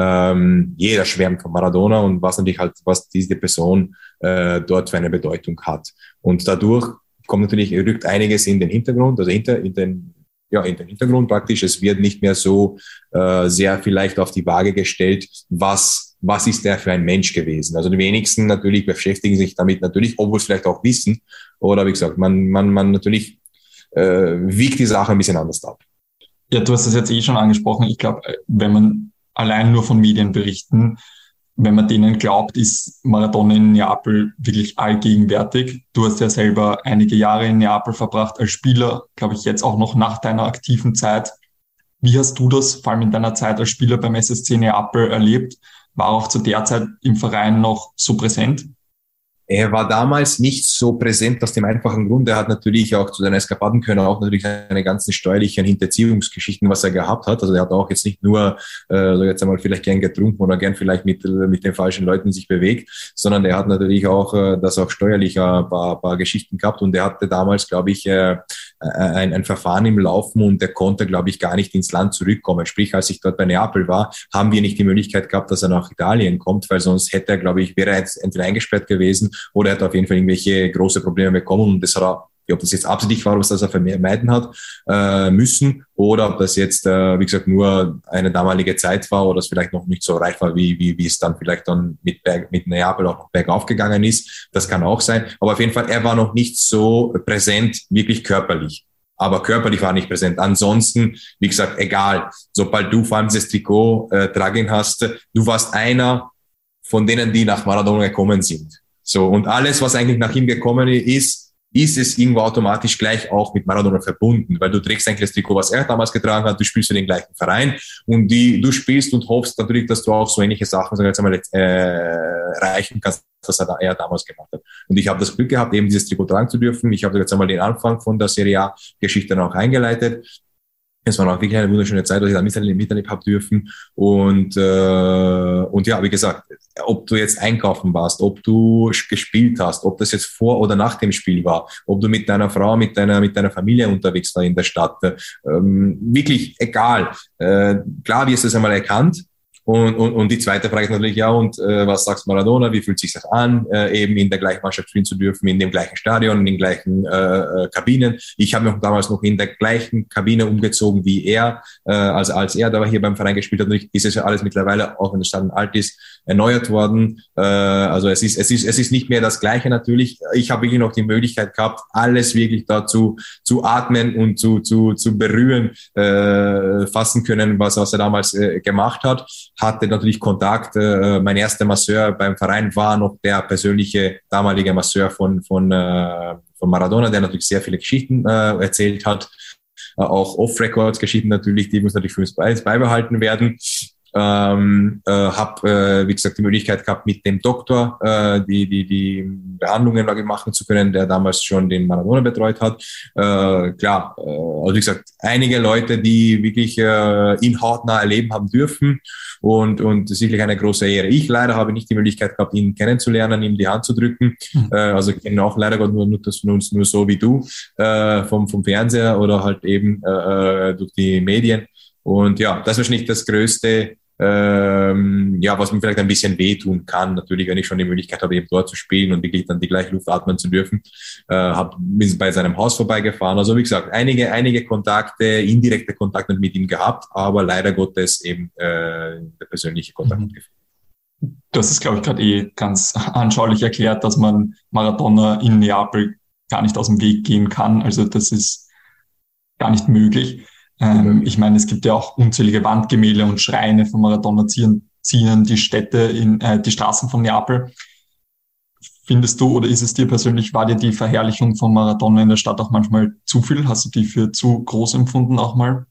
ähm, jeder schwärmt von Maradona und was natürlich halt, was diese Person äh, dort für eine Bedeutung hat. Und dadurch kommt natürlich, rückt einiges in den Hintergrund, also hinter, in den, ja, in den Hintergrund praktisch. Es wird nicht mehr so äh, sehr vielleicht auf die Waage gestellt, was, was ist der für ein Mensch gewesen. Also die wenigsten natürlich beschäftigen sich damit natürlich, obwohl es vielleicht auch wissen. Oder wie gesagt, man, man, man natürlich äh, wiegt die Sache ein bisschen anders ab. Ja, du hast es jetzt eh schon angesprochen. Ich glaube, wenn man allein nur von Medien berichten, wenn man denen glaubt, ist Maradona in Neapel wirklich allgegenwärtig. Du hast ja selber einige Jahre in Neapel verbracht als Spieler, glaube ich, jetzt auch noch nach deiner aktiven Zeit. Wie hast du das, vor allem in deiner Zeit als Spieler beim S S C Neapel, erlebt? War auch zu der Zeit im Verein noch so präsent? Er war damals nicht so präsent aus dem einfachen Grund. Er hat natürlich auch zu seinen Eskapaden können, auch natürlich seine ganzen steuerlichen Hinterziehungsgeschichten, was er gehabt hat. Also er hat auch jetzt nicht nur, äh, so jetzt einmal vielleicht gern getrunken oder gern vielleicht mit, mit den falschen Leuten sich bewegt, sondern er hat natürlich auch, äh, das auch steuerlich ein paar, paar Geschichten gehabt und er hatte damals, glaube ich, äh, ein, ein Verfahren im Laufen und der konnte, glaube ich, gar nicht ins Land zurückkommen. Sprich, als ich dort bei Neapel war, haben wir nicht die Möglichkeit gehabt, dass er nach Italien kommt, weil sonst hätte er, glaube ich, wäre er entweder eingesperrt gewesen oder er hat auf jeden Fall irgendwelche große Probleme bekommen und das hat er, ob das jetzt absichtlich war, was das er vermeiden hat äh, müssen oder ob das jetzt, äh, wie gesagt, nur eine damalige Zeit war oder es vielleicht noch nicht so reich war, wie wie wie es dann vielleicht dann mit Berg, mit Neapel auch noch bergauf gegangen ist. Das kann auch sein. Aber auf jeden Fall, er war noch nicht so präsent, wirklich körperlich. Aber körperlich war er nicht präsent. Ansonsten, wie gesagt, egal. Sobald du vor allem das Trikot äh, tragen hast, du warst einer von denen, die nach Maradona gekommen sind. So, und alles, was eigentlich nach ihm gekommen ist, ist es irgendwo automatisch gleich auch mit Maradona verbunden, weil du trägst eigentlich das Trikot, was er damals getragen hat, du spielst für den gleichen Verein und die, du spielst und hoffst natürlich, dass du auch so ähnliche Sachen, sagen wir jetzt einmal, äh, erreichen kannst, was er, da, er damals gemacht hat. Und ich habe das Glück gehabt, eben dieses Trikot tragen zu dürfen. Ich habe jetzt einmal den Anfang von der Serie A-Geschichte noch eingeleitet. Es war auch wirklich eine wunderschöne Zeit, dass ich da miterlebt habe dürfen. Und, äh, und ja, wie gesagt, ob du jetzt einkaufen warst, ob du gespielt hast, ob das jetzt vor oder nach dem Spiel war, ob du mit deiner Frau, mit deiner, mit deiner Familie unterwegs war in der Stadt, ähm, wirklich egal. Äh, klar wirst du es einmal erkannt. Und, und, und die zweite Frage ist natürlich, ja, und äh, was sagst Maradona, wie fühlt sich das an, äh, eben in der gleichen Mannschaft spielen zu dürfen, in dem gleichen Stadion, in den gleichen äh, Kabinen. Ich habe mich damals noch in der gleichen Kabine umgezogen wie er, äh, also als er da hier beim Verein gespielt hat. Natürlich ist es ja alles mittlerweile, auch wenn das Stadion alt ist, erneuert worden. Äh, also es ist, es ist, es ist nicht mehr das Gleiche natürlich. Ich habe wirklich noch die Möglichkeit gehabt, alles wirklich dazu zu atmen und zu, zu, zu berühren, äh, fassen können, was, was er damals äh, gemacht hat. Hatte natürlich Kontakt. Äh, mein erster Masseur beim Verein war noch der persönliche damalige Masseur von, von, äh, von Maradona, der natürlich sehr viele Geschichten äh, erzählt hat. Äh, auch Off-Records-Geschichten natürlich, die muss natürlich für uns beibehalten werden. Ähm, äh, habe, äh, wie gesagt, die Möglichkeit gehabt, mit dem Doktor äh, die, die, die Behandlungen machen zu können, der damals schon den Maradona betreut hat. Äh, klar, äh, also wie gesagt, einige Leute, die wirklich äh, ihn hautnah erleben haben dürfen und, und sicherlich eine große Ehre. Ich leider habe nicht die Möglichkeit gehabt, ihn kennenzulernen, ihm die Hand zu drücken. Mhm. Äh, also ich kenne auch leider Gott nur, nur, das, nur, nur so wie du, äh, vom, vom Fernseher oder halt eben äh, durch die Medien. Und ja, das ist wahrscheinlich das Größte, ähm, ja, was mir vielleicht ein bisschen wehtun kann. Natürlich, wenn ich schon die Möglichkeit habe, eben dort zu spielen und wirklich dann die gleiche Luft atmen zu dürfen. Äh, habe bin bei seinem Haus vorbeigefahren. Also wie gesagt, einige, einige Kontakte, indirekte Kontakte mit ihm gehabt, aber leider Gottes eben äh, der persönliche Kontakt mhm. gefehlt. Du hast es, glaube ich, gerade eh ganz anschaulich erklärt, dass man Maradona in Neapel gar nicht aus dem Weg gehen kann. Also das ist gar nicht möglich. Ähm, ich meine, es gibt ja auch unzählige Wandgemälde und Schreine von Maradona ziehen, ziehen die Städte in äh, die Straßen von Neapel. Findest du oder ist es dir persönlich, war dir die Verherrlichung von Maradona in der Stadt auch manchmal zu viel? Hast du die für zu groß empfunden auch mal?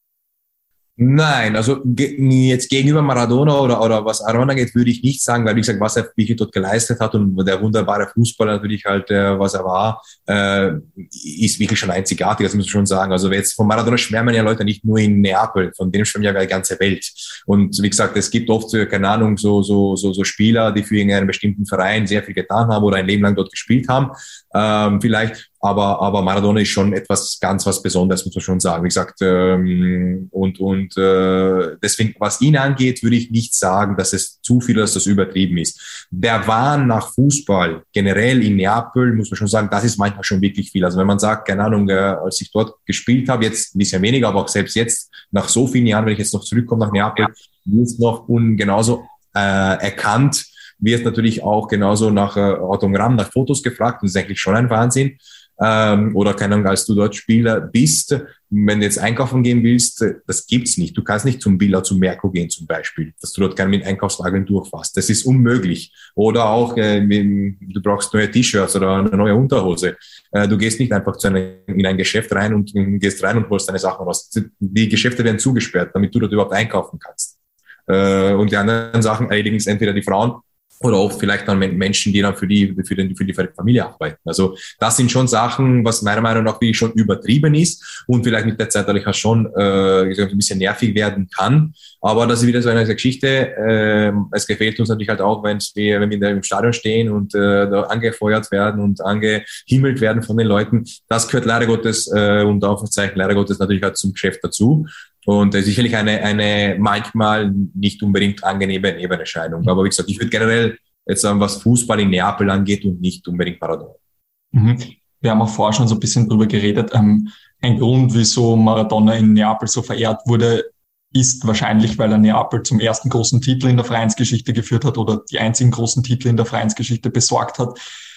Nein, also ge- jetzt gegenüber Maradona oder, oder was Maradona geht, würde ich nicht sagen, weil wie gesagt, was er wirklich dort geleistet hat und der wunderbare Fußballer natürlich halt, äh, was er war, äh, ist wirklich schon einzigartig, das muss ich schon sagen. Also jetzt von Maradona schwärmen ja Leute nicht nur in Neapel, von dem schwärmen ja die ganze Welt. Und wie gesagt, es gibt oft, keine Ahnung, so, so, so, so Spieler, die für irgendeinen bestimmten Verein sehr viel getan haben oder ein Leben lang dort gespielt haben, ähm, vielleicht. Aber, aber Maradona ist schon etwas ganz was Besonderes, muss man schon sagen. Wie gesagt, ähm, und, und äh, deswegen, was ihn angeht, würde ich nicht sagen, dass es zu viel, dass das übertrieben ist. Der Wahn nach Fußball generell in Neapel, muss man schon sagen, das ist manchmal schon wirklich viel. Also wenn man sagt, keine Ahnung, äh, als ich dort gespielt habe, jetzt ein bisschen weniger, aber auch selbst jetzt, nach so vielen Jahren, wenn ich jetzt noch zurückkomme nach Neapel, wird es noch un, genauso äh, erkannt, wird natürlich auch genauso nach äh, Autogramm, nach Fotos gefragt. Das ist eigentlich schon ein Wahnsinn. Ähm, oder keine Ahnung, als du dort Spieler bist, wenn du jetzt einkaufen gehen willst, das gibt's nicht. Du kannst nicht zum Billa, zum Merco gehen zum Beispiel, dass du dort gerne mit Einkaufswagen durchfährst. Das ist unmöglich. Oder auch, äh, du brauchst neue T-Shirts oder eine neue Unterhose. Äh, du gehst nicht einfach zu einer, in ein Geschäft rein und äh, gehst rein und holst deine Sachen raus. Die Geschäfte werden zugesperrt, damit du dort überhaupt einkaufen kannst. Äh, und die anderen Sachen erledigen es entweder die Frauen oder auch vielleicht dann Menschen, die dann für die, für die, für die Familie arbeiten. Also das sind schon Sachen, was meiner Meinung nach wirklich schon übertrieben ist und vielleicht mit der Zeit dadurch auch schon äh, ein bisschen nervig werden kann. Aber das ist wieder so eine Geschichte. Äh, es gefällt uns natürlich halt auch, wenn wir, wenn wir im Stadion stehen und äh, da angefeuert werden und angehimmelt werden von den Leuten. Das gehört leider Gottes äh, und Aufzeichen leider Gottes natürlich halt zum Geschäft dazu. Und äh, sicherlich eine, eine manchmal nicht unbedingt angenehme Nebenerscheinung. Aber wie gesagt, ich würde generell jetzt sagen, was Fußball in Neapel angeht und nicht unbedingt Maradona. Mhm. Wir haben auch vorher schon so ein bisschen drüber geredet. Ähm, ein Grund, wieso Maradona in Neapel so verehrt wurde, ist wahrscheinlich, weil er Neapel zum ersten großen Titel in der Vereinsgeschichte geführt hat oder die einzigen großen Titel in der Vereinsgeschichte besorgt hat.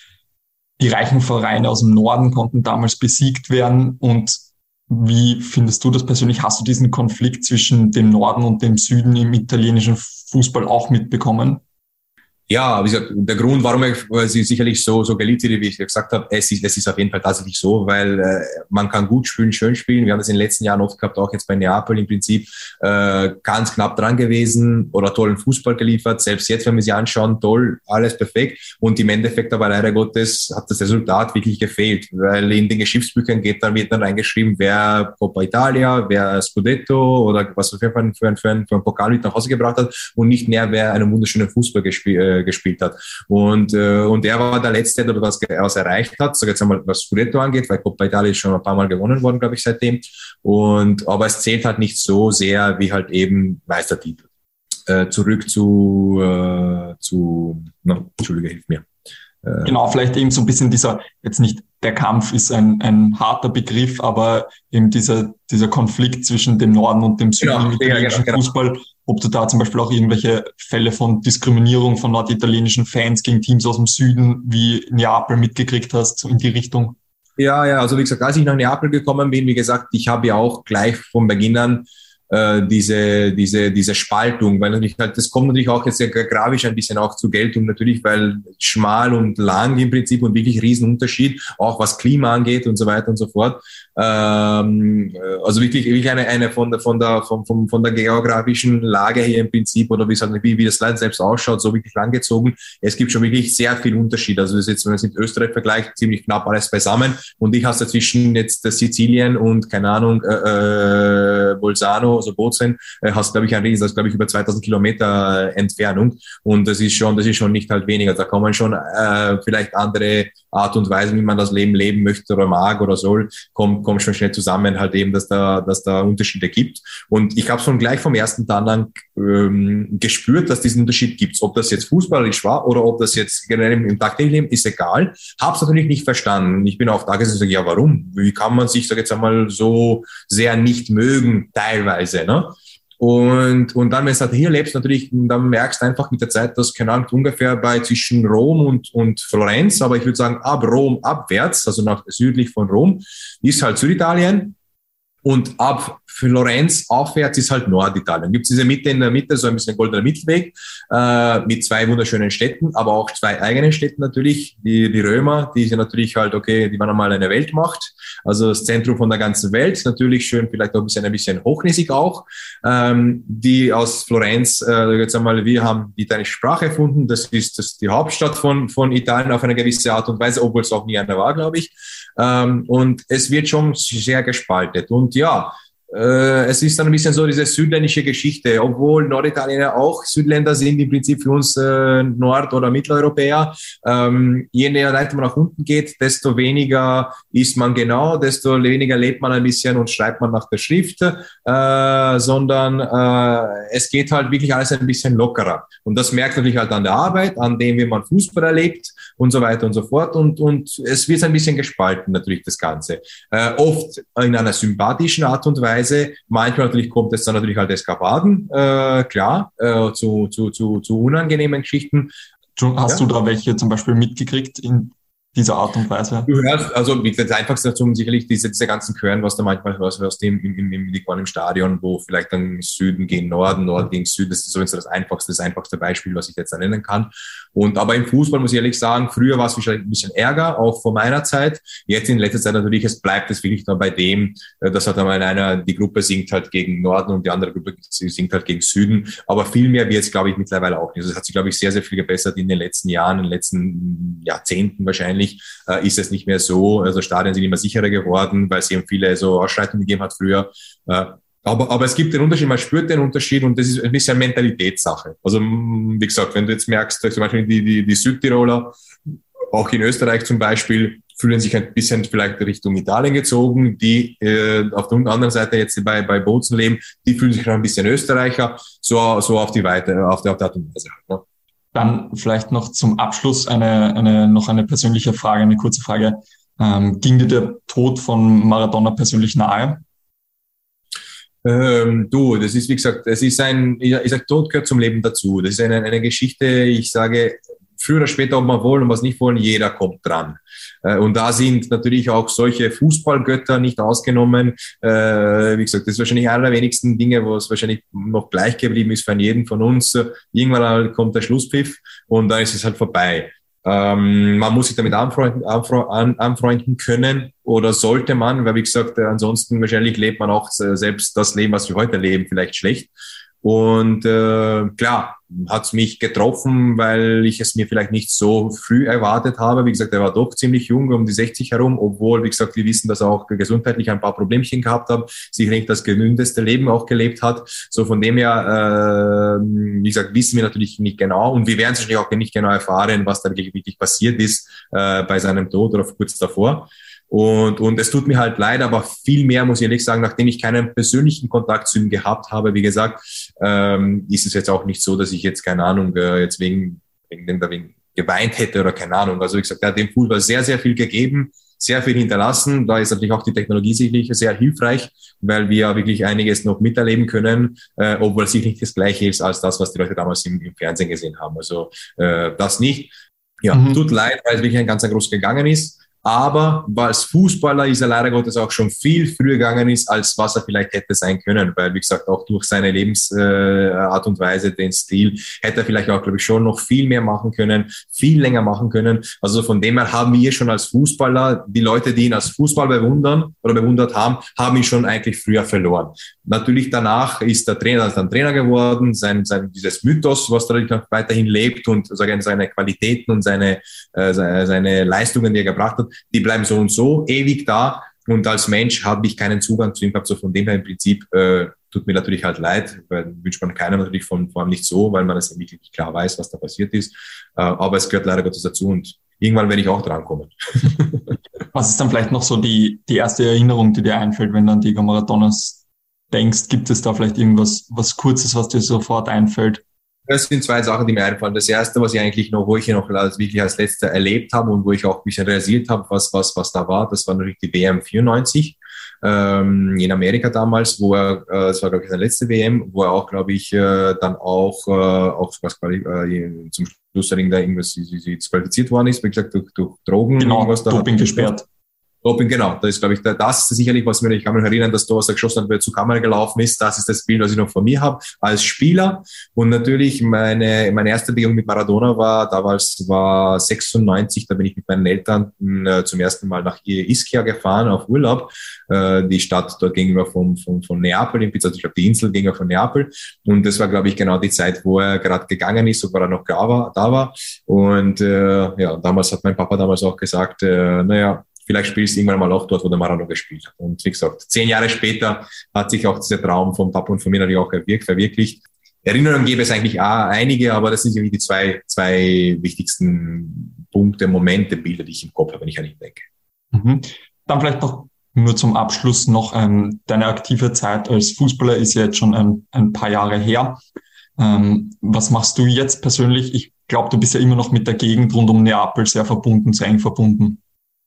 Die reichen Vereine aus dem Norden konnten damals besiegt werden. Und wie findest du das persönlich? Hast du diesen Konflikt zwischen dem Norden und dem Süden im italienischen Fußball auch mitbekommen? Ja, wie gesagt, der Grund, warum er sie sicherlich so, so geliebt wird, wie ich gesagt habe, es ist, es ist auf jeden Fall tatsächlich so, weil äh, man kann gut spielen, schön spielen. Wir haben das in den letzten Jahren oft gehabt, auch jetzt bei Neapel im Prinzip, äh, ganz knapp dran gewesen oder tollen Fußball geliefert. Selbst jetzt, wenn wir sie anschauen, toll, alles perfekt. Und im Endeffekt aber leider Gottes hat das Resultat wirklich gefehlt, weil in den Geschichtsbüchern geht dann, wird dann reingeschrieben, wer Coppa Italia, wer Scudetto oder was für ein, für ein, für ein, für ein Pokal mit nach Hause gebracht hat und nicht mehr, wer einen wunderschönen Fußball gespielt äh, gespielt hat. Und, äh, und er war der Letzte, der was, was erreicht hat, sag jetzt einmal, was Scudetto angeht, weil Coppa Italia ist schon ein paar Mal gewonnen worden, glaube ich, seitdem. Und, aber es zählt halt nicht so sehr, wie halt eben Meistertitel. Äh, zurück zu, äh, zu, no, Entschuldige, hilf mir. Äh, genau, vielleicht eben so ein bisschen dieser, jetzt nicht, der Kampf ist ein, ein harter Begriff, aber eben dieser, dieser Konflikt zwischen dem Norden und dem Süden genau, im italienischen ja, genau, Fußball, ob du da zum Beispiel auch irgendwelche Fälle von Diskriminierung von norditalienischen Fans gegen Teams aus dem Süden wie Neapel mitgekriegt hast, so in die Richtung? Ja, ja, also wie gesagt, als ich nach Neapel gekommen bin, wie gesagt, ich habe ja auch gleich von Beginn an äh, diese, diese, diese Spaltung, weil natürlich halt, das kommt natürlich auch jetzt sehr grafisch ein bisschen auch zur Geltung, natürlich, weil schmal und lang im Prinzip und wirklich Riesenunterschied, auch was Klima angeht und so weiter und so fort. Ähm, also wirklich, wirklich eine, eine von der, von der, von, von, von der geografischen Lage hier im Prinzip oder wie, es halt, wie, wie das Land selbst ausschaut, so wirklich langgezogen. Es gibt schon wirklich sehr viel Unterschied. Also das ist jetzt, wenn man es mit Österreich vergleicht, ziemlich knapp alles beisammen. Und ich habe dazwischen jetzt Sizilien und, keine Ahnung, äh, Bolzano, also Bozen, äh, hast, glaube ich, ein Riesen, das ist, glaube ich, über zweitausend Kilometer äh, Entfernung. Und das ist schon, das ist schon nicht halt weniger. Da kann man schon äh, vielleicht andere Art und Weise, wie man das Leben leben möchte oder mag oder soll, kommt, kommt schon schnell zusammen, halt eben, dass da, dass da Unterschiede gibt. Und ich habe schon gleich vom ersten Tag an ähm, gespürt, dass diesen Unterschied gibt. Ob das jetzt fußballerisch war oder ob das jetzt generell im, im tagtäglichen Leben ist, egal. Hab's natürlich nicht verstanden. Ich bin auch da gesessen und sage, ja, warum? Wie kann man sich, sag jetzt einmal, so sehr nicht mögen, teilweise, ne? Und, und dann, wenn du halt hier lebst, natürlich, dann merkst du einfach mit der Zeit, dass, keine Ahnung, ungefähr bei zwischen Rom und, und Florenz, aber ich würde sagen, ab Rom abwärts, also nach südlich von Rom, ist halt Süditalien. Und ab Florenz aufwärts ist halt Norditalien. Gibt es diese Mitte in der Mitte, so ein bisschen goldener Mittelweg, äh, mit zwei wunderschönen Städten, aber auch zwei eigenen Städten natürlich. Die, die Römer, die sind natürlich halt, okay, die waren einmal eine Weltmacht, also das Zentrum von der ganzen Welt. Natürlich schön, vielleicht auch ein bisschen, ein bisschen hochnäsig auch. Ähm, die aus Florenz, äh, jetzt einmal, wir haben die italienische Sprache erfunden. Das ist, das ist die Hauptstadt von, von Italien auf eine gewisse Art und Weise, obwohl es auch nie eine war, glaube ich. Ähm, und es wird schon sehr gespaltet. Und ja, äh, es ist dann ein bisschen so diese südländische Geschichte, obwohl Norditaliener auch Südländer sind, im Prinzip für uns äh, Nord- oder Mitteleuropäer. Ähm, je näher weiter man nach unten geht, desto weniger ist man genau, desto weniger lebt man ein bisschen und schreibt man nach der Schrift, äh, sondern äh, es geht halt wirklich alles ein bisschen lockerer. Und das merkt natürlich halt an der Arbeit, an dem, wie man Fußball erlebt und so weiter und so fort. Und, und es wird ein bisschen gespalten, natürlich das Ganze. Äh, oft in einer sympathischen Art und Weise. Manchmal natürlich kommt es dann natürlich halt Eskapaden, äh, klar, äh, zu, zu, zu, zu unangenehmen Geschichten. Hast ja. du da welche zum Beispiel mitgekriegt in dieser Art und Weise? Du hörst, also das Einfachste dazu sicherlich diese, diese ganzen Chören, was du manchmal hörst, hörst du im, im, im, im Stadion, wo vielleicht dann Süden gegen Norden, Norden gegen Süden, das ist so das einfachste, das einfachste Beispiel, was ich jetzt da nennen kann. Und aber im Fußball muss ich ehrlich sagen, früher war es vielleicht ein bisschen Ärger, auch vor meiner Zeit. Jetzt in letzter Zeit natürlich, es bleibt es wirklich nur bei dem, dass halt einmal einer, die Gruppe singt halt gegen Norden und die andere Gruppe singt halt gegen Süden. Aber viel mehr wird es, glaube ich, mittlerweile auch nicht. Also es hat sich, glaube ich, sehr, sehr viel gebessert in den letzten Jahren, in den letzten Jahrzehnten wahrscheinlich. Äh, ist es nicht mehr so. Also Stadien sind immer sicherer geworden, weil es eben viele so Ausschreitungen gegeben hat früher. Äh, aber, aber es gibt den Unterschied, man spürt den Unterschied und das ist ein bisschen Mentalitätssache. Also wie gesagt, wenn du jetzt merkst, zum Beispiel die, die, die Südtiroler, auch in Österreich zum Beispiel, fühlen sich ein bisschen vielleicht Richtung Italien gezogen, die äh, auf der anderen Seite jetzt bei, bei Bozen leben, die fühlen sich noch ein bisschen Österreicher, so, so auf die Weite, auf der, auf der Art und Weise. Ne? Dann vielleicht noch zum Abschluss eine, eine, noch eine persönliche Frage, eine kurze Frage. Ähm, ging dir der Tod von Maradona persönlich nahe? Ähm, du, das ist, wie gesagt, es ist ein, ich sage, Tod gehört zum Leben dazu. Das ist eine, eine Geschichte, ich sage, früher oder später, ob wir wollen und was nicht wollen, jeder kommt dran. Und da sind natürlich auch solche Fußballgötter nicht ausgenommen. Wie gesagt, das ist wahrscheinlich einer der wenigsten Dinge, wo es wahrscheinlich noch gleich geblieben ist für jeden von uns. Irgendwann kommt der Schlusspfiff und dann ist es halt vorbei. Ähm, man muss sich damit anfreunden, anfreunden können oder sollte man, weil wie gesagt, ansonsten wahrscheinlich lebt man auch selbst das Leben, was wir heute leben, vielleicht schlecht. Und äh, klar, hat es mich getroffen, weil ich es mir vielleicht nicht so früh erwartet habe. Wie gesagt, er war doch ziemlich jung, um die sechzig herum, obwohl, wie gesagt, wir wissen, dass er auch gesundheitlich ein paar Problemchen gehabt hat, sicherlich das gesündeste Leben auch gelebt hat. So von dem her, äh, wie gesagt, wissen wir natürlich nicht genau und wir werden es natürlich auch nicht genau erfahren, was da wirklich, wirklich passiert ist äh, bei seinem Tod oder kurz davor. Und, und es tut mir halt leid, aber viel mehr, muss ich ehrlich sagen, nachdem ich keinen persönlichen Kontakt zu ihm gehabt habe, wie gesagt, ähm, ist es jetzt auch nicht so, dass ich jetzt, keine Ahnung, äh, jetzt wegen, wegen dem da wegen geweint hätte oder keine Ahnung. Also wie gesagt, er hat dem Fußball sehr, sehr viel gegeben, sehr viel hinterlassen. Da ist natürlich auch die Technologie sicherlich sehr hilfreich, weil wir wirklich einiges noch miterleben können, äh, obwohl es sicherlich nicht das Gleiche ist als das, was die Leute damals im, im Fernsehen gesehen haben. Also äh, das nicht. Ja, mhm. Tut leid, weil es wirklich ein ganz ein groß gegangen ist. Aber als Fußballer ist er leider Gottes auch schon viel früher gegangen ist, als was er vielleicht hätte sein können. Weil, wie gesagt, auch durch seine Lebensart äh, und Weise, den Stil, hätte er vielleicht auch, glaube ich, schon noch viel mehr machen können, viel länger machen können. Also von dem her haben wir schon als Fußballer, die Leute, die ihn als Fußball bewundern oder bewundert haben, haben ihn schon eigentlich früher verloren. Natürlich danach ist der Trainer dann Trainer geworden, sein, sein dieses Mythos, was da weiterhin lebt und sagen, seine Qualitäten und seine, äh, seine Leistungen, die er gebracht hat, die bleiben so und so ewig da und als Mensch habe ich keinen Zugang zu ihm gehabt, so von dem her im Prinzip äh, tut mir natürlich halt leid, weil wünscht man keiner natürlich von, vor allem nicht so, weil man es ja wirklich nicht klar weiß, was da passiert ist, äh, aber es gehört leider Gottes dazu und irgendwann werde ich auch drankommen. Was ist dann vielleicht noch so die, die erste Erinnerung, die dir einfällt, wenn du an Diego Maradona denkst? Gibt es da vielleicht irgendwas was Kurzes, was dir sofort einfällt? Das sind zwei Sachen, die mir einfallen. Das erste, was ich eigentlich noch, wo ich noch als, wirklich als letzter erlebt habe und wo ich auch ein bisschen realisiert habe, was, was, was da war, das war natürlich die W M vierundneunzig ähm, in Amerika damals, wo er, äh, das war glaube ich seine letzte W M, wo er auch, glaube ich, äh, dann auch, äh, auch was, äh, zum Schluss da irgendwas disqualifiziert worden ist, wie gesagt, durch, durch Drogen. Genau, Doping gesperrt. Doping, genau. Das ist, glaube ich, das ist sicherlich, was mir, ich kann mich erinnern, dass Tor, was er geschossen hat, wer zur Kamera gelaufen ist. Das ist das Bild, was ich noch von mir habe als Spieler. Und natürlich meine, meine erste Begegnung mit Maradona war, damals war sechsundneunzig, da bin ich mit meinen Eltern äh, zum ersten Mal nach Ischia gefahren auf Urlaub. Äh, die Stadt dort gegenüber von, von, von Neapel, in Pizza, also ich glaube, die Insel gegenüber von Neapel. Und das war, glaube ich, genau die Zeit, wo er gerade gegangen ist, sogar er noch da war. Da war. Und äh, ja, damals hat mein Papa damals auch gesagt, äh, naja, vielleicht spielst du irgendwann mal auch dort, wo der Maradona gespielt hat. Und wie gesagt, zehn Jahre später hat sich auch dieser Traum vom Papa und von mir natürlich auch verwirklicht. Erinnerungen gäbe es eigentlich auch einige, aber das sind irgendwie die zwei, zwei wichtigsten Punkte, Momente, Bilder, die ich im Kopf habe, wenn ich an ihn denke. Mhm. Dann vielleicht noch nur zum Abschluss noch ähm, deine aktive Zeit als Fußballer ist ja jetzt schon ein, ein paar Jahre her. Ähm, was machst du jetzt persönlich? Ich glaube, du bist ja immer noch mit der Gegend rund um Neapel sehr verbunden, sehr eng verbunden.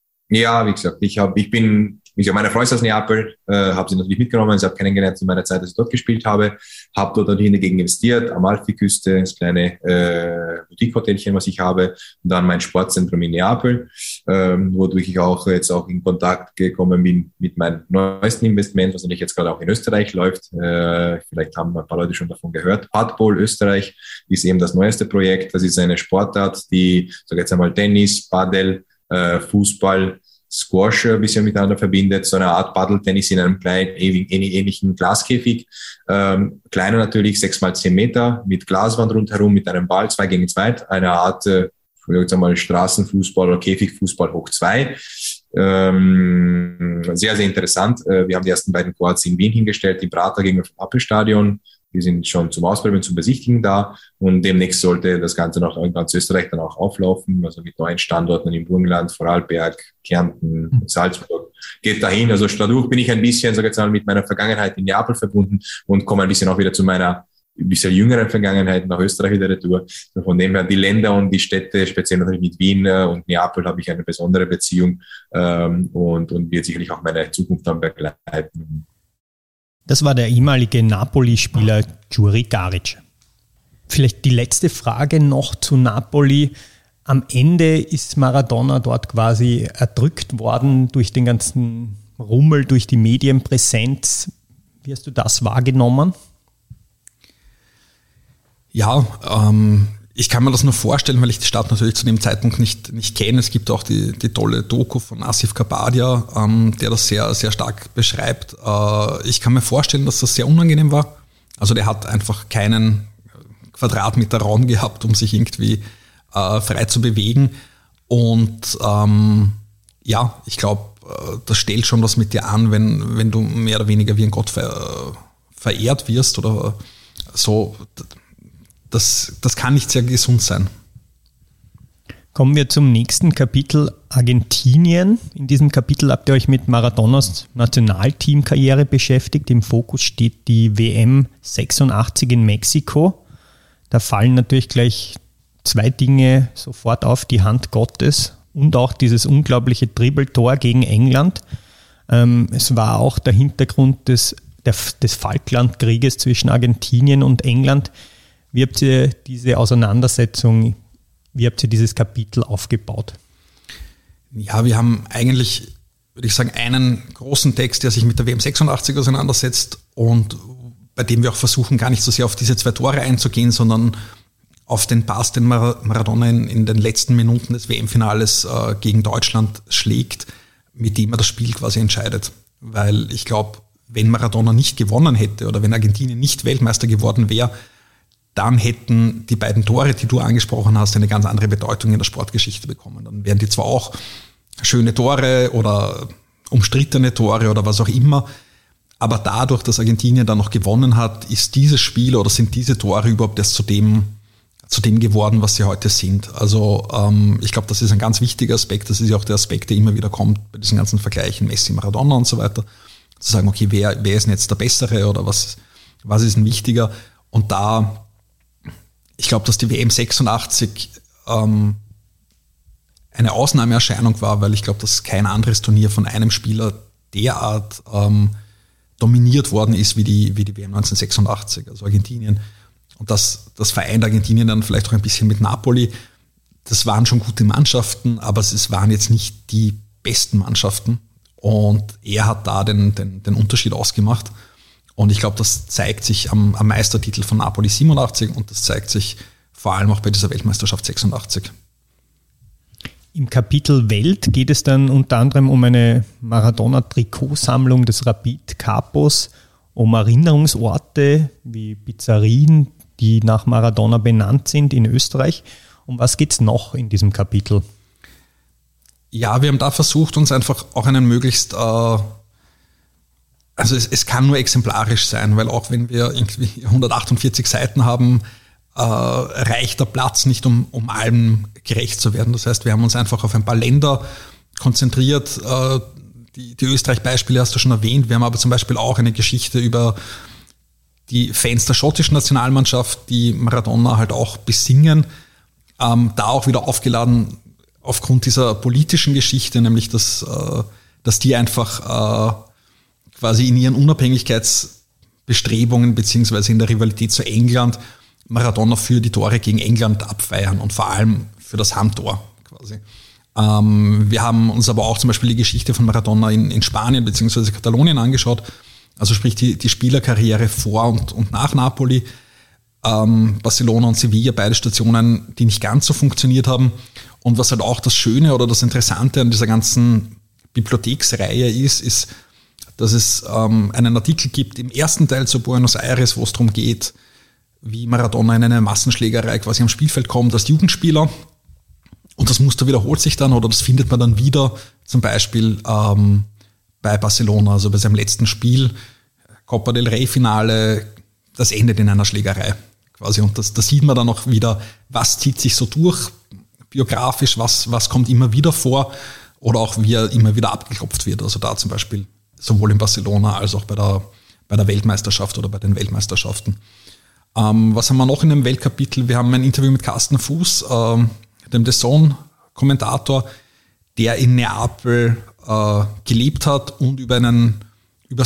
Ja, wie gesagt, ich habe, ich bin, wie gesagt, meine Freunde aus Neapel, äh, habe sie natürlich mitgenommen, sie habe kennengelernt in meiner Zeit, als ich dort gespielt habe, habe dort natürlich in der Gegend investiert, Amalfi-Küste, das kleine äh, Boutique-Hotelchen, was ich habe, und dann mein Sportzentrum in Neapel, ähm, wodurch ich auch jetzt auch in Kontakt gekommen bin mit meinem neuesten Investment, was natürlich jetzt gerade auch in Österreich läuft. Äh, vielleicht haben ein paar Leute schon davon gehört. Padball Österreich ist eben das neueste Projekt. Das ist eine Sportart, die, sag jetzt einmal Tennis, Padel, Fußball, Squash ein bisschen miteinander verbindet, so eine Art Paddeltennis in einem kleinen, ähnlichen Glaskäfig. Ähm, kleiner natürlich, sechs mal zehn Meter, mit Glaswand rundherum, mit einem Ball, zwei gegen zwei, eine Art, äh, ich sag mal, Straßenfußball oder Käfigfußball hoch zwei. Ähm, sehr, sehr interessant. Äh, wir haben die ersten beiden Courts in Wien hingestellt, im Prater gegenüber vom Appelstadion. Die sind schon zum Ausprobieren, zum Besichtigen da und demnächst sollte das Ganze noch in ganz Österreich dann auch auflaufen, also mit neuen Standorten im Burgenland, Vorarlberg, Kärnten, Salzburg. Geht dahin, also dadurch bin ich ein bisschen, sag ich jetzt mal, mit meiner Vergangenheit in Neapel verbunden und komme ein bisschen auch wieder zu meiner ein bisschen jüngeren Vergangenheit nach Österreich wieder retour. Von dem her die Länder und die Städte, speziell natürlich mit Wien und Neapel, habe ich eine besondere Beziehung ähm, und, und wird sicherlich auch meine Zukunft dann begleiten. Das war der ehemalige Napoli-Spieler Juri Garic. Vielleicht die letzte Frage noch zu Napoli. Am Ende ist Maradona dort quasi erdrückt worden durch den ganzen Rummel, durch die Medienpräsenz. Wie hast du das wahrgenommen? Ja, ähm, ich kann mir das nur vorstellen, weil ich die Stadt natürlich zu dem Zeitpunkt nicht, nicht kenne. Es gibt auch die, die tolle Doku von Asif Kapadia, ähm, der das sehr, sehr stark beschreibt. Äh, ich kann mir vorstellen, dass das sehr unangenehm war. Also der hat einfach keinen Quadratmeter Raum gehabt, um sich irgendwie äh, frei zu bewegen. Und ähm, ja, ich glaube, äh, das stellt schon was mit dir an, wenn, wenn du mehr oder weniger wie ein Gott ver, verehrt wirst oder so. Das, das kann nicht sehr gesund sein. Kommen wir zum nächsten Kapitel, Argentinien. In diesem Kapitel habt ihr euch mit Maradonas Nationalteamkarriere beschäftigt. Im Fokus steht die W M sechsundachtzig in Mexiko. Da fallen natürlich gleich zwei Dinge sofort auf, die Hand Gottes und auch dieses unglaubliche Dribbeltor gegen England. Ähm, es war auch der Hintergrund des, der, des Falklandkrieges zwischen Argentinien und England. Wie habt ihr diese Auseinandersetzung, wie habt ihr dieses Kapitel aufgebaut? Ja, wir haben eigentlich, würde ich sagen, einen großen Text, der sich mit der W M sechsundachtzig auseinandersetzt und bei dem wir auch versuchen, gar nicht so sehr auf diese zwei Tore einzugehen, sondern auf den Pass, den Maradona in, in den letzten Minuten des W M-Finales äh, gegen Deutschland schlägt, mit dem er das Spiel quasi entscheidet. Weil ich glaube, wenn Maradona nicht gewonnen hätte oder wenn Argentinien nicht Weltmeister geworden wäre, dann hätten die beiden Tore, die du angesprochen hast, eine ganz andere Bedeutung in der Sportgeschichte bekommen. Dann wären die zwar auch schöne Tore oder umstrittene Tore oder was auch immer, aber dadurch, dass Argentinien dann noch gewonnen hat, ist dieses Spiel oder sind diese Tore überhaupt erst zu dem, zu dem geworden, was sie heute sind. Also ähm, ich glaube, das ist ein ganz wichtiger Aspekt. Das ist ja auch der Aspekt, der immer wieder kommt bei diesen ganzen Vergleichen Messi, Maradona und so weiter. Zu sagen, okay, wer, wer ist denn jetzt der Bessere oder was, was ist denn wichtiger? Und da ich glaube, dass die W M sechsundachtzig ähm, eine Ausnahmeerscheinung war, weil ich glaube, dass kein anderes Turnier von einem Spieler derart ähm, dominiert worden ist wie die, wie die W M neunzehnhundertsechsundachtzig, also Argentinien. Und das, das vereint Argentinien dann vielleicht auch ein bisschen mit Napoli. Das waren schon gute Mannschaften, aber es waren jetzt nicht die besten Mannschaften. Und er hat da den, den, den Unterschied ausgemacht. Und ich glaube, das zeigt sich am, am Meistertitel von Napoli siebenundachtzig und das zeigt sich vor allem auch bei dieser Weltmeisterschaft sechsundachtzig. Im Kapitel Welt geht es dann unter anderem um eine Maradona-Trikotsammlung des Rapid Capos, um Erinnerungsorte wie Pizzerien, die nach Maradona benannt sind in Österreich. Um was geht es noch in diesem Kapitel? Ja, wir haben da versucht, uns einfach auch einen möglichst... Äh, Also es, es kann nur exemplarisch sein, weil auch wenn wir irgendwie hundertachtundvierzig Seiten haben, äh, reicht der Platz nicht, um, um allem gerecht zu werden. Das heißt, wir haben uns einfach auf ein paar Länder konzentriert. Äh, die die Österreich-Beispiele hast du schon erwähnt. Wir haben aber zum Beispiel auch eine Geschichte über die Fans der schottischen Nationalmannschaft, die Maradona halt auch besingen. Ähm, da auch wieder aufgeladen aufgrund dieser politischen Geschichte, nämlich dass, äh, dass die einfach... Äh, quasi in ihren Unabhängigkeitsbestrebungen beziehungsweise in der Rivalität zu England Maradona für die Tore gegen England abfeiern und vor allem für das Handtor quasi. Ähm, wir haben uns aber auch zum Beispiel die Geschichte von Maradona in, in Spanien beziehungsweise Katalonien angeschaut, also sprich die, die Spielerkarriere vor und, und nach Napoli, ähm, Barcelona und Sevilla, beide Stationen, die nicht ganz so funktioniert haben. Und was halt auch das Schöne oder das Interessante an dieser ganzen Bibliotheksreihe ist, ist, dass es ähm, einen Artikel gibt im ersten Teil zu Buenos Aires, wo es darum geht, wie Maradona in eine Massenschlägerei quasi am Spielfeld kommt als Jugendspieler. Und das Muster wiederholt sich dann oder das findet man dann wieder zum Beispiel ähm, bei Barcelona, also bei seinem letzten Spiel, Copa del Rey Finale, das endet in einer Schlägerei quasi. Und das, das sieht man dann auch wieder, was zieht sich so durch, biografisch, was, was kommt immer wieder vor oder auch wie er immer wieder abgeklopft wird. Also da zum Beispiel sowohl in Barcelona als auch bei der, bei der Weltmeisterschaft oder bei den Weltmeisterschaften. Ähm, was haben wir noch in dem Weltkapitel? Wir haben ein Interview mit Carsten Fuß, ähm, dem D A Z N-Kommentator, der in Neapel äh, gelebt hat und über einen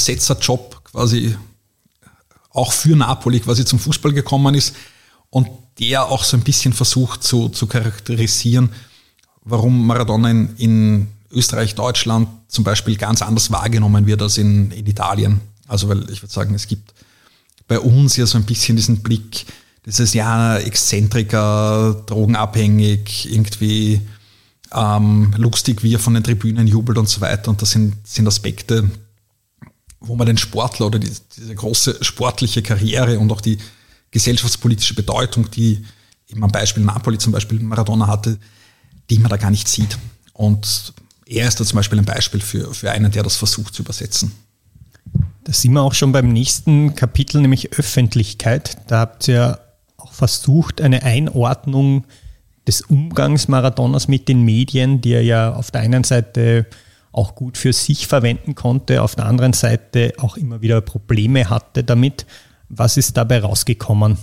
Übersetzerjob quasi auch für Napoli quasi zum Fußball gekommen ist. Und der auch so ein bisschen versucht zu, zu charakterisieren, warum Maradona in, in Österreich, Deutschland zum Beispiel ganz anders wahrgenommen wird als in, in Italien. Also weil ich würde sagen, es gibt bei uns ja so ein bisschen diesen Blick, dieses ja Exzentriker, drogenabhängig, irgendwie ähm, lustig, wie er von den Tribünen jubelt und so weiter. Und das sind, sind Aspekte, wo man den Sportler oder die, diese große sportliche Karriere und auch die gesellschaftspolitische Bedeutung, die eben am Beispiel Napoli zum Beispiel Maradona hatte, die man da gar nicht sieht. Und er ist da zum Beispiel ein Beispiel für, für einen, der das versucht zu übersetzen. Da sind wir auch schon beim nächsten Kapitel, nämlich Öffentlichkeit. Da habt ihr ja auch versucht, eine Einordnung des Umgangs Maradonas mit den Medien, die er ja auf der einen Seite auch gut für sich verwenden konnte, auf der anderen Seite auch immer wieder Probleme hatte damit. Was ist dabei rausgekommen?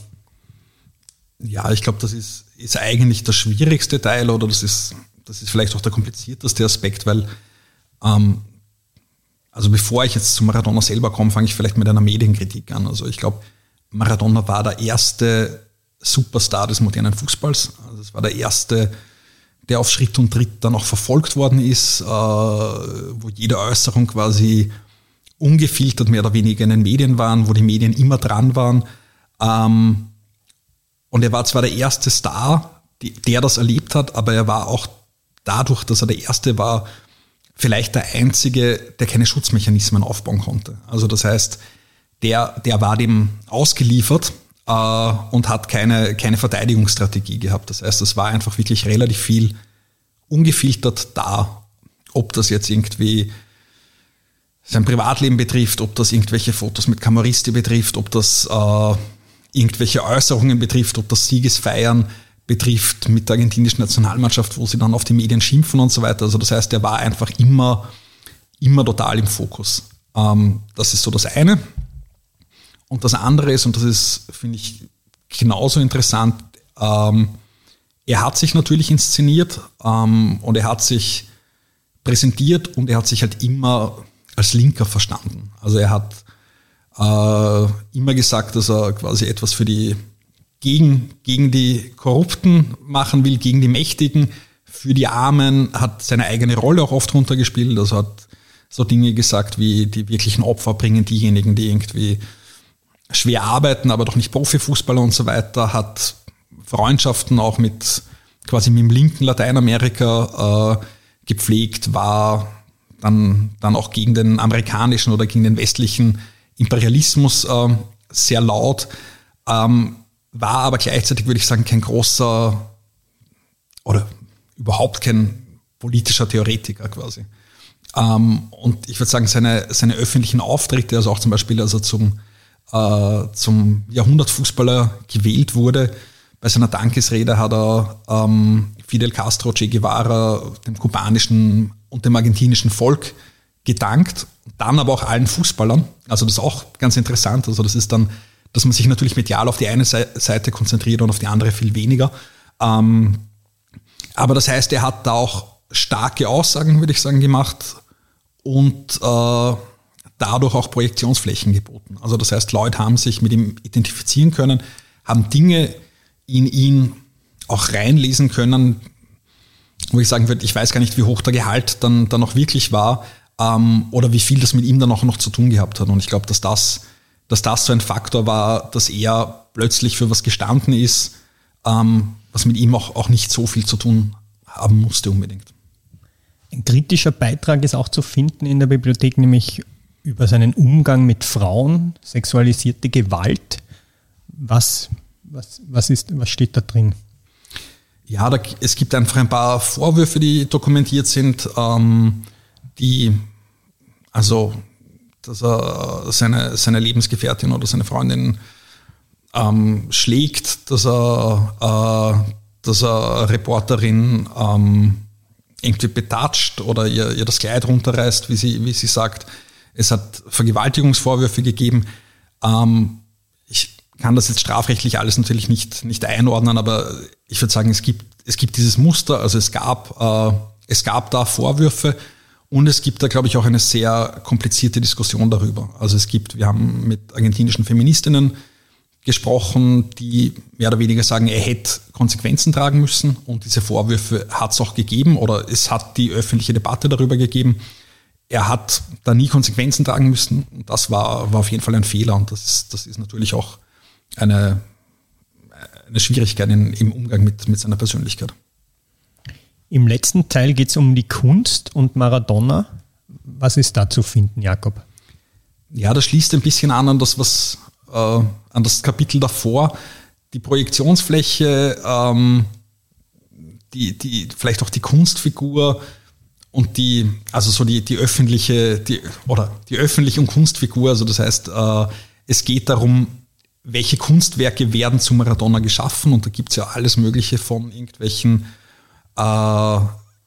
Ja, ich glaube, das ist, ist eigentlich der schwierigste Teil oder das ist, das ist vielleicht auch der komplizierteste Aspekt, weil ähm, also bevor ich jetzt zu Maradona selber komme, fange ich vielleicht mit einer Medienkritik an. Also ich glaube, Maradona war der erste Superstar des modernen Fußballs. Also es war der erste, der auf Schritt und Tritt dann auch verfolgt worden ist, äh, wo jede Äußerung quasi ungefiltert mehr oder weniger in den Medien waren, wo die Medien immer dran waren. Ähm, und er war zwar der erste Star, die, der das erlebt hat, aber er war auch dadurch, dass er der Erste war, vielleicht der Einzige, der keine Schutzmechanismen aufbauen konnte. Also das heißt, der, der war dem ausgeliefert äh, und hat keine, keine Verteidigungsstrategie gehabt. Das heißt, es war einfach wirklich relativ viel ungefiltert da, ob das jetzt irgendwie sein Privatleben betrifft, ob das irgendwelche Fotos mit Kamaristi betrifft, ob das äh, irgendwelche Äußerungen betrifft, ob das Siegesfeiern betrifft mit der argentinischen Nationalmannschaft, wo sie dann auf die Medien schimpfen und so weiter. Also das heißt, er war einfach immer, immer total im Fokus. Ähm, das ist so das eine. Und das andere ist, und das ist, finde ich, genauso interessant, ähm, er hat sich natürlich inszeniert ähm, und er hat sich präsentiert und er hat sich halt immer als Linker verstanden. Also er hat äh, immer gesagt, dass er quasi etwas für die Gegen, gegen die Korrupten machen will, gegen die Mächtigen, für die Armen, hat seine eigene Rolle auch oft runtergespielt. Also hat so Dinge gesagt wie, die wirklichen Opfer bringen diejenigen, die irgendwie schwer arbeiten, aber doch nicht Profifußballer und so weiter, hat Freundschaften auch mit quasi mit dem linken Lateinamerika äh, gepflegt, war dann, dann auch gegen den amerikanischen oder gegen den westlichen Imperialismus äh, sehr laut, ähm, war aber gleichzeitig, würde ich sagen, kein großer oder überhaupt kein politischer Theoretiker quasi. Ähm, und ich würde sagen, seine, seine öffentlichen Auftritte, also auch zum Beispiel, als er zum, äh, zum Jahrhundertfußballer gewählt wurde, bei seiner Dankesrede hat er ähm, Fidel Castro, Che Guevara, dem kubanischen und dem argentinischen Volk gedankt, dann aber auch allen Fußballern. Also das ist auch ganz interessant. Also das ist dann, dass man sich natürlich medial auf die eine Seite konzentriert und auf die andere viel weniger. Ähm, aber das heißt, er hat da auch starke Aussagen, würde ich sagen, gemacht und äh, dadurch auch Projektionsflächen geboten. Also das heißt, Leute haben sich mit ihm identifizieren können, haben Dinge in ihn auch reinlesen können, wo ich sagen würde, ich weiß gar nicht, wie hoch der Gehalt dann, dann auch wirklich war ähm, oder wie viel das mit ihm dann auch noch zu tun gehabt hat. Und ich glaube, dass das, dass das so ein Faktor war, dass er plötzlich für was gestanden ist, ähm, was mit ihm auch, auch nicht so viel zu tun haben musste unbedingt. Ein kritischer Beitrag ist auch zu finden in der Bibliothek, nämlich über seinen Umgang mit Frauen, sexualisierte Gewalt. Was, was, was, ist, was steht da drin? Ja, da, es gibt einfach ein paar Vorwürfe, die dokumentiert sind, ähm, die, also, dass er seine, seine Lebensgefährtin oder seine Freundin ähm, schlägt, dass er, äh, dass er Reporterin ähm, irgendwie betatscht oder ihr, ihr das Kleid runterreißt, wie sie, wie sie sagt. Es hat Vergewaltigungsvorwürfe gegeben. Ähm, ich kann das jetzt strafrechtlich alles natürlich nicht, nicht einordnen, aber ich würde sagen, es gibt, es gibt dieses Muster, also es gab, äh, es gab da Vorwürfe und es gibt da, glaube ich, auch eine sehr komplizierte Diskussion darüber. Also es gibt, wir haben mit argentinischen Feministinnen gesprochen, die mehr oder weniger sagen, er hätte Konsequenzen tragen müssen, und diese Vorwürfe hat es auch gegeben oder es hat die öffentliche Debatte darüber gegeben. Er hat da nie Konsequenzen tragen müssen, und das war, war auf jeden Fall ein Fehler, und das, das ist natürlich auch eine, eine Schwierigkeit in, im Umgang mit, mit seiner Persönlichkeit. Im letzten Teil geht es um die Kunst und Maradona. Was ist da zu finden, Jakob? Ja, das schließt ein bisschen an an das, was äh, an das Kapitel davor. Die Projektionsfläche, ähm, die, die, vielleicht auch die Kunstfigur und die, also so die, die öffentliche, die, oder die öffentliche und Kunstfigur. Also das heißt, äh, es geht darum, welche Kunstwerke werden zu Maradona geschaffen, und da gibt es ja alles Mögliche von irgendwelchen äh,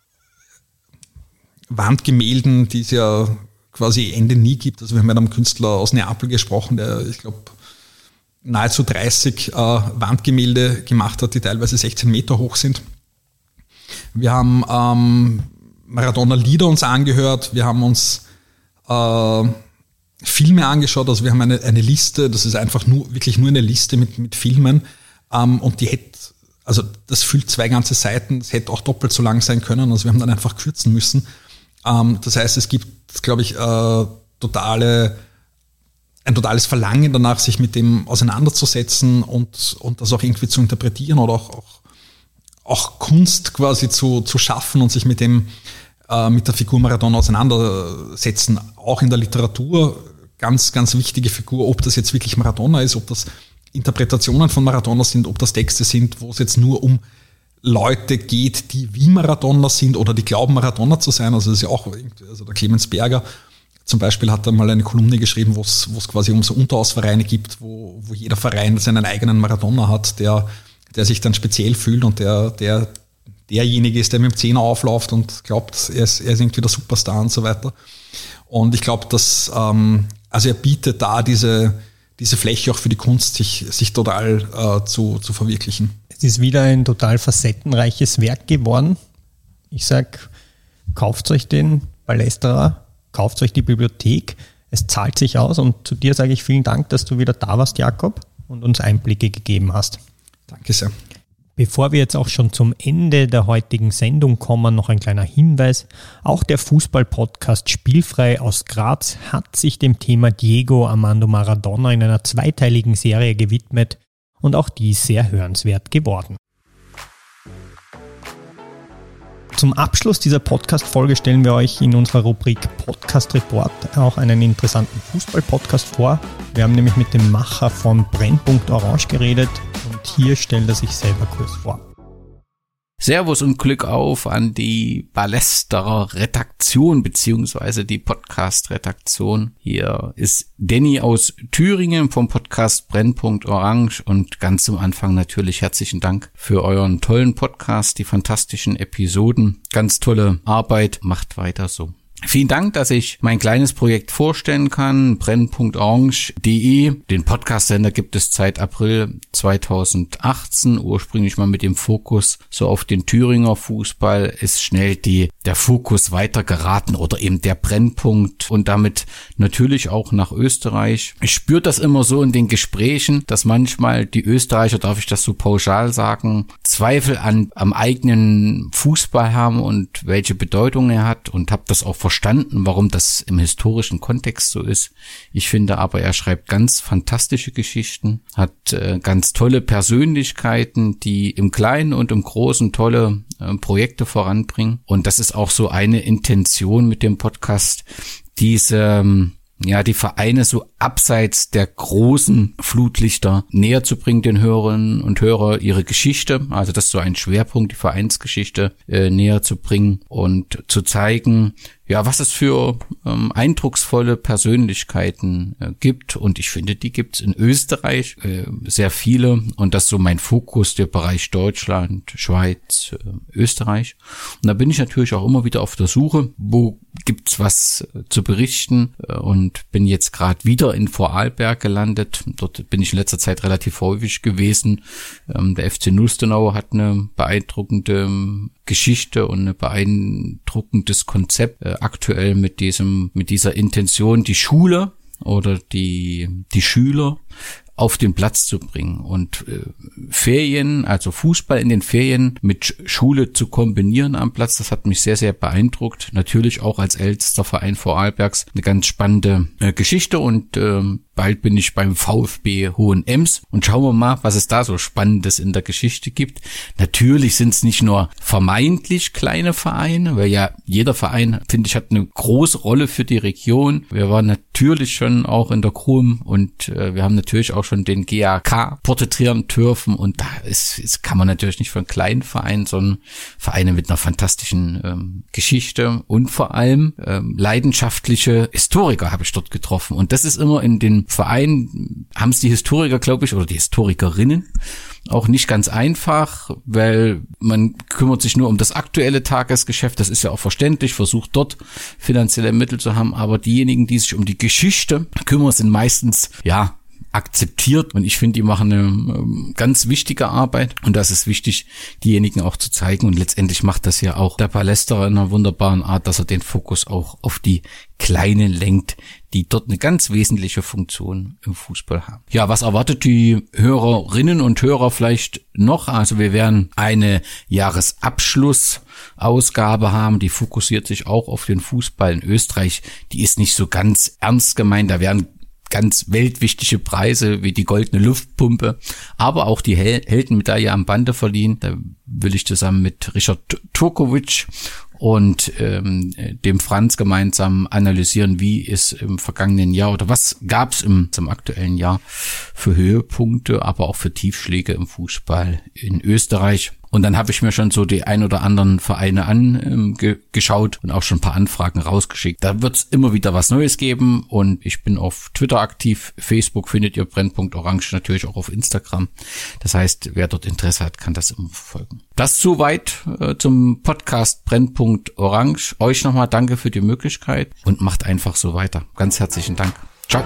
Wandgemälden, die es ja quasi Ende nie gibt. Also wir haben mit einem Künstler aus Neapel gesprochen, der, ich glaube, nahezu dreißig äh, Wandgemälde gemacht hat, die teilweise sechzehn Meter hoch sind. Wir haben ähm, Maradona-Lieder uns angehört, wir haben uns äh, Filme angeschaut, also wir haben eine, eine Liste, das ist einfach nur wirklich nur eine Liste mit, mit Filmen, ähm, und die hätte, also das füllt zwei ganze Seiten, es hätte auch doppelt so lang sein können, also wir haben dann einfach kürzen müssen. Ähm, das heißt, es gibt, glaube ich, äh, totale, ein totales Verlangen danach, sich mit dem auseinanderzusetzen und, und das auch irgendwie zu interpretieren oder auch, auch, auch Kunst quasi zu, zu schaffen und sich mit dem, äh, mit der Figur Maradona auseinandersetzen. Auch in der Literatur, ganz, ganz wichtige Figur, ob das jetzt wirklich Maradona ist, ob das Interpretationen von Maradona sind, ob das Texte sind, wo es jetzt nur um Leute geht, die wie Maradona sind oder die glauben, Maradona zu sein. Also das ist ja auch, also der Clemens Berger zum Beispiel hat da mal eine Kolumne geschrieben, wo es, wo es quasi um so Unterhausvereine gibt, wo, wo jeder Verein seinen eigenen Maradona hat, der, der sich dann speziell fühlt und der, der derjenige ist, der mit dem Zehner aufläuft und glaubt, er ist, er ist irgendwie der Superstar und so weiter. Und ich glaube, dass, ähm, also er bietet da diese, diese Fläche auch für die Kunst, sich, sich total äh, zu, zu verwirklichen. Es ist wieder ein total facettenreiches Werk geworden. Ich sag, kauft euch den Ballesterer, kauft euch die Bibliothek, es zahlt sich aus, und zu dir sage ich vielen Dank, dass du wieder da warst, Jakob, und uns Einblicke gegeben hast. Danke sehr. Bevor wir jetzt auch schon zum Ende der heutigen Sendung kommen, noch ein kleiner Hinweis. Auch der Fußball-Podcast Spielfrei aus Graz hat sich dem Thema Diego Armando Maradona in einer zweiteiligen Serie gewidmet, und auch die ist sehr hörenswert geworden. Zum Abschluss dieser Podcast-Folge stellen wir euch in unserer Rubrik Podcast Report auch einen interessanten Fußball-Podcast vor. Wir haben nämlich mit dem Macher von Brennpunkt Orange geredet, und hier stellt er sich selber kurz vor. Servus und Glück auf an die Ballesterer Redaktion beziehungsweise die Podcast-Redaktion. Hier ist Danny aus Thüringen vom Podcast Brennpunkt Orange, und ganz zum Anfang natürlich herzlichen Dank für euren tollen Podcast, die fantastischen Episoden. Ganz tolle Arbeit, macht weiter so. Vielen Dank, dass ich mein kleines Projekt vorstellen kann, brennpunkt orange punkt de. Den Podcast-Sender gibt es seit April zweitausendachtzehn, ursprünglich mal mit dem Fokus so auf den Thüringer Fußball, ist schnell die der Fokus weiter geraten oder eben der Brennpunkt und damit natürlich auch nach Österreich. Ich spüre das immer so in den Gesprächen, dass manchmal die Österreicher, darf ich das so pauschal sagen, Zweifel an am eigenen Fußball haben und welche Bedeutung er hat, und habe das auch verstanden, warum das im historischen Kontext so ist. Ich finde aber, er schreibt ganz fantastische Geschichten, hat äh, ganz tolle Persönlichkeiten, die im Kleinen und im Großen tolle äh, Projekte voranbringen. Und das ist auch so eine Intention mit dem Podcast, diese ja, die Vereine so abseits der großen Flutlichter näher zu bringen, den Hörerinnen und Hörer ihre Geschichte, also das ist so ein Schwerpunkt, die Vereinsgeschichte äh, näher zu bringen und zu zeigen, ja, was es für ähm, eindrucksvolle Persönlichkeiten äh, gibt, und ich finde, die gibt's in Österreich äh, sehr viele, und das ist so mein Fokus, der Bereich Deutschland, Schweiz, äh, Österreich, und da bin ich natürlich auch immer wieder auf der Suche, wo gibt's was äh, zu berichten, äh, und bin jetzt gerade wieder in Vorarlberg gelandet. Dort bin ich in letzter Zeit relativ häufig gewesen. Ähm, der F C Lustenau hat eine beeindruckende Geschichte und ein beeindruckendes Konzept, äh, aktuell mit diesem, mit dieser Intention, die Schule oder die, die Schüler auf den Platz zu bringen. Und äh, Ferien, also Fußball in den Ferien mit Schule zu kombinieren am Platz, das hat mich sehr, sehr beeindruckt. Natürlich auch als ältester Verein Vorarlbergs eine ganz spannende äh, Geschichte und äh, bald bin ich beim VfB Hohenems und schauen wir mal, was es da so Spannendes in der Geschichte gibt. Natürlich sind es nicht nur vermeintlich kleine Vereine, weil ja jeder Verein, finde ich, hat eine große Rolle für die Region. Wir waren natürlich schon auch in der Krum und äh, wir haben natürlich auch schon den G A K porträtieren dürfen und da ist, ist kann man natürlich nicht von kleinen Vereinen, sondern Vereine mit einer fantastischen ähm, Geschichte und vor allem ähm, leidenschaftliche Historiker habe ich dort getroffen und das ist immer in den Vereinen, haben es die Historiker, glaube ich, oder die Historikerinnen auch nicht ganz einfach, weil man kümmert sich nur um das aktuelle Tagesgeschäft, das ist ja auch verständlich, versucht dort finanzielle Mittel zu haben, aber diejenigen, die sich um die Geschichte kümmern, sind meistens, ja, akzeptiert und ich finde, die machen eine ähm, ganz wichtige Arbeit und das ist wichtig, diejenigen auch zu zeigen und letztendlich macht das ja auch der Palästerer in einer wunderbaren Art, dass er den Fokus auch auf die Kleinen lenkt, die dort eine ganz wesentliche Funktion im Fußball haben. Ja, was erwartet die Hörerinnen und Hörer vielleicht noch? Also wir werden eine Jahresabschlussausgabe haben, die fokussiert sich auch auf den Fußball in Österreich. Die ist nicht so ganz ernst gemeint, da werden ganz weltwichtige Preise wie die goldene Luftpumpe, aber auch die Hel- Heldenmedaille am Bande verliehen. Da will ich zusammen mit Richard Turkovic und ähm, dem Franz gemeinsam analysieren, wie es im vergangenen Jahr oder was gab es im, im aktuellen Jahr für Höhepunkte, aber auch für Tiefschläge im Fußball in Österreich. Und dann habe ich mir schon so die ein oder anderen Vereine angeschaut ähm, und auch schon ein paar Anfragen rausgeschickt. Da wird es immer wieder was Neues geben und ich bin auf Twitter aktiv. Facebook findet ihr Brennpunkt Orange, natürlich auch auf Instagram. Das heißt, wer dort Interesse hat, kann das immer verfolgen. Das soweit äh, zum Podcast Brennpunkt Orange. Euch nochmal danke für die Möglichkeit und macht einfach so weiter. Ganz herzlichen Dank. Ciao.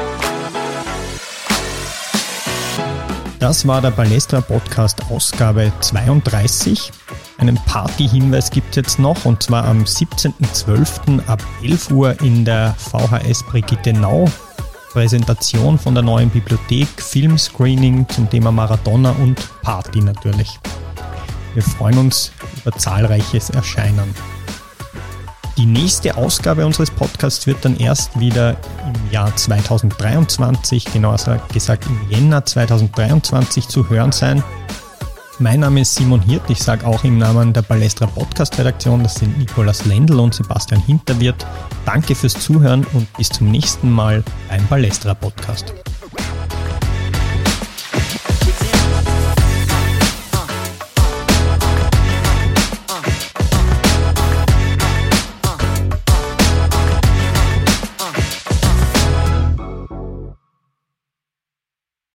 Das war der Ballestra Podcast Ausgabe zweiunddreißig. Einen Party-Hinweis gibt es jetzt noch und zwar am siebzehnten zwölften ab elf Uhr in der V H S Brigittenau. Präsentation von der neuen Bibliothek, Filmscreening zum Thema Maradona und Party natürlich. Wir freuen uns über zahlreiches Erscheinen. Die nächste Ausgabe unseres Podcasts wird dann erst wieder im Jahr zweitausenddreiundzwanzig, genauer gesagt im Jänner zweitausenddreiundzwanzig zu hören sein. Mein Name ist Simon Hirt, ich sage auch im Namen der Ballestra Podcast Redaktion, das sind Nikolaus Lendl und Sebastian Hinterwirt. Danke fürs Zuhören und bis zum nächsten Mal beim Ballestra Podcast.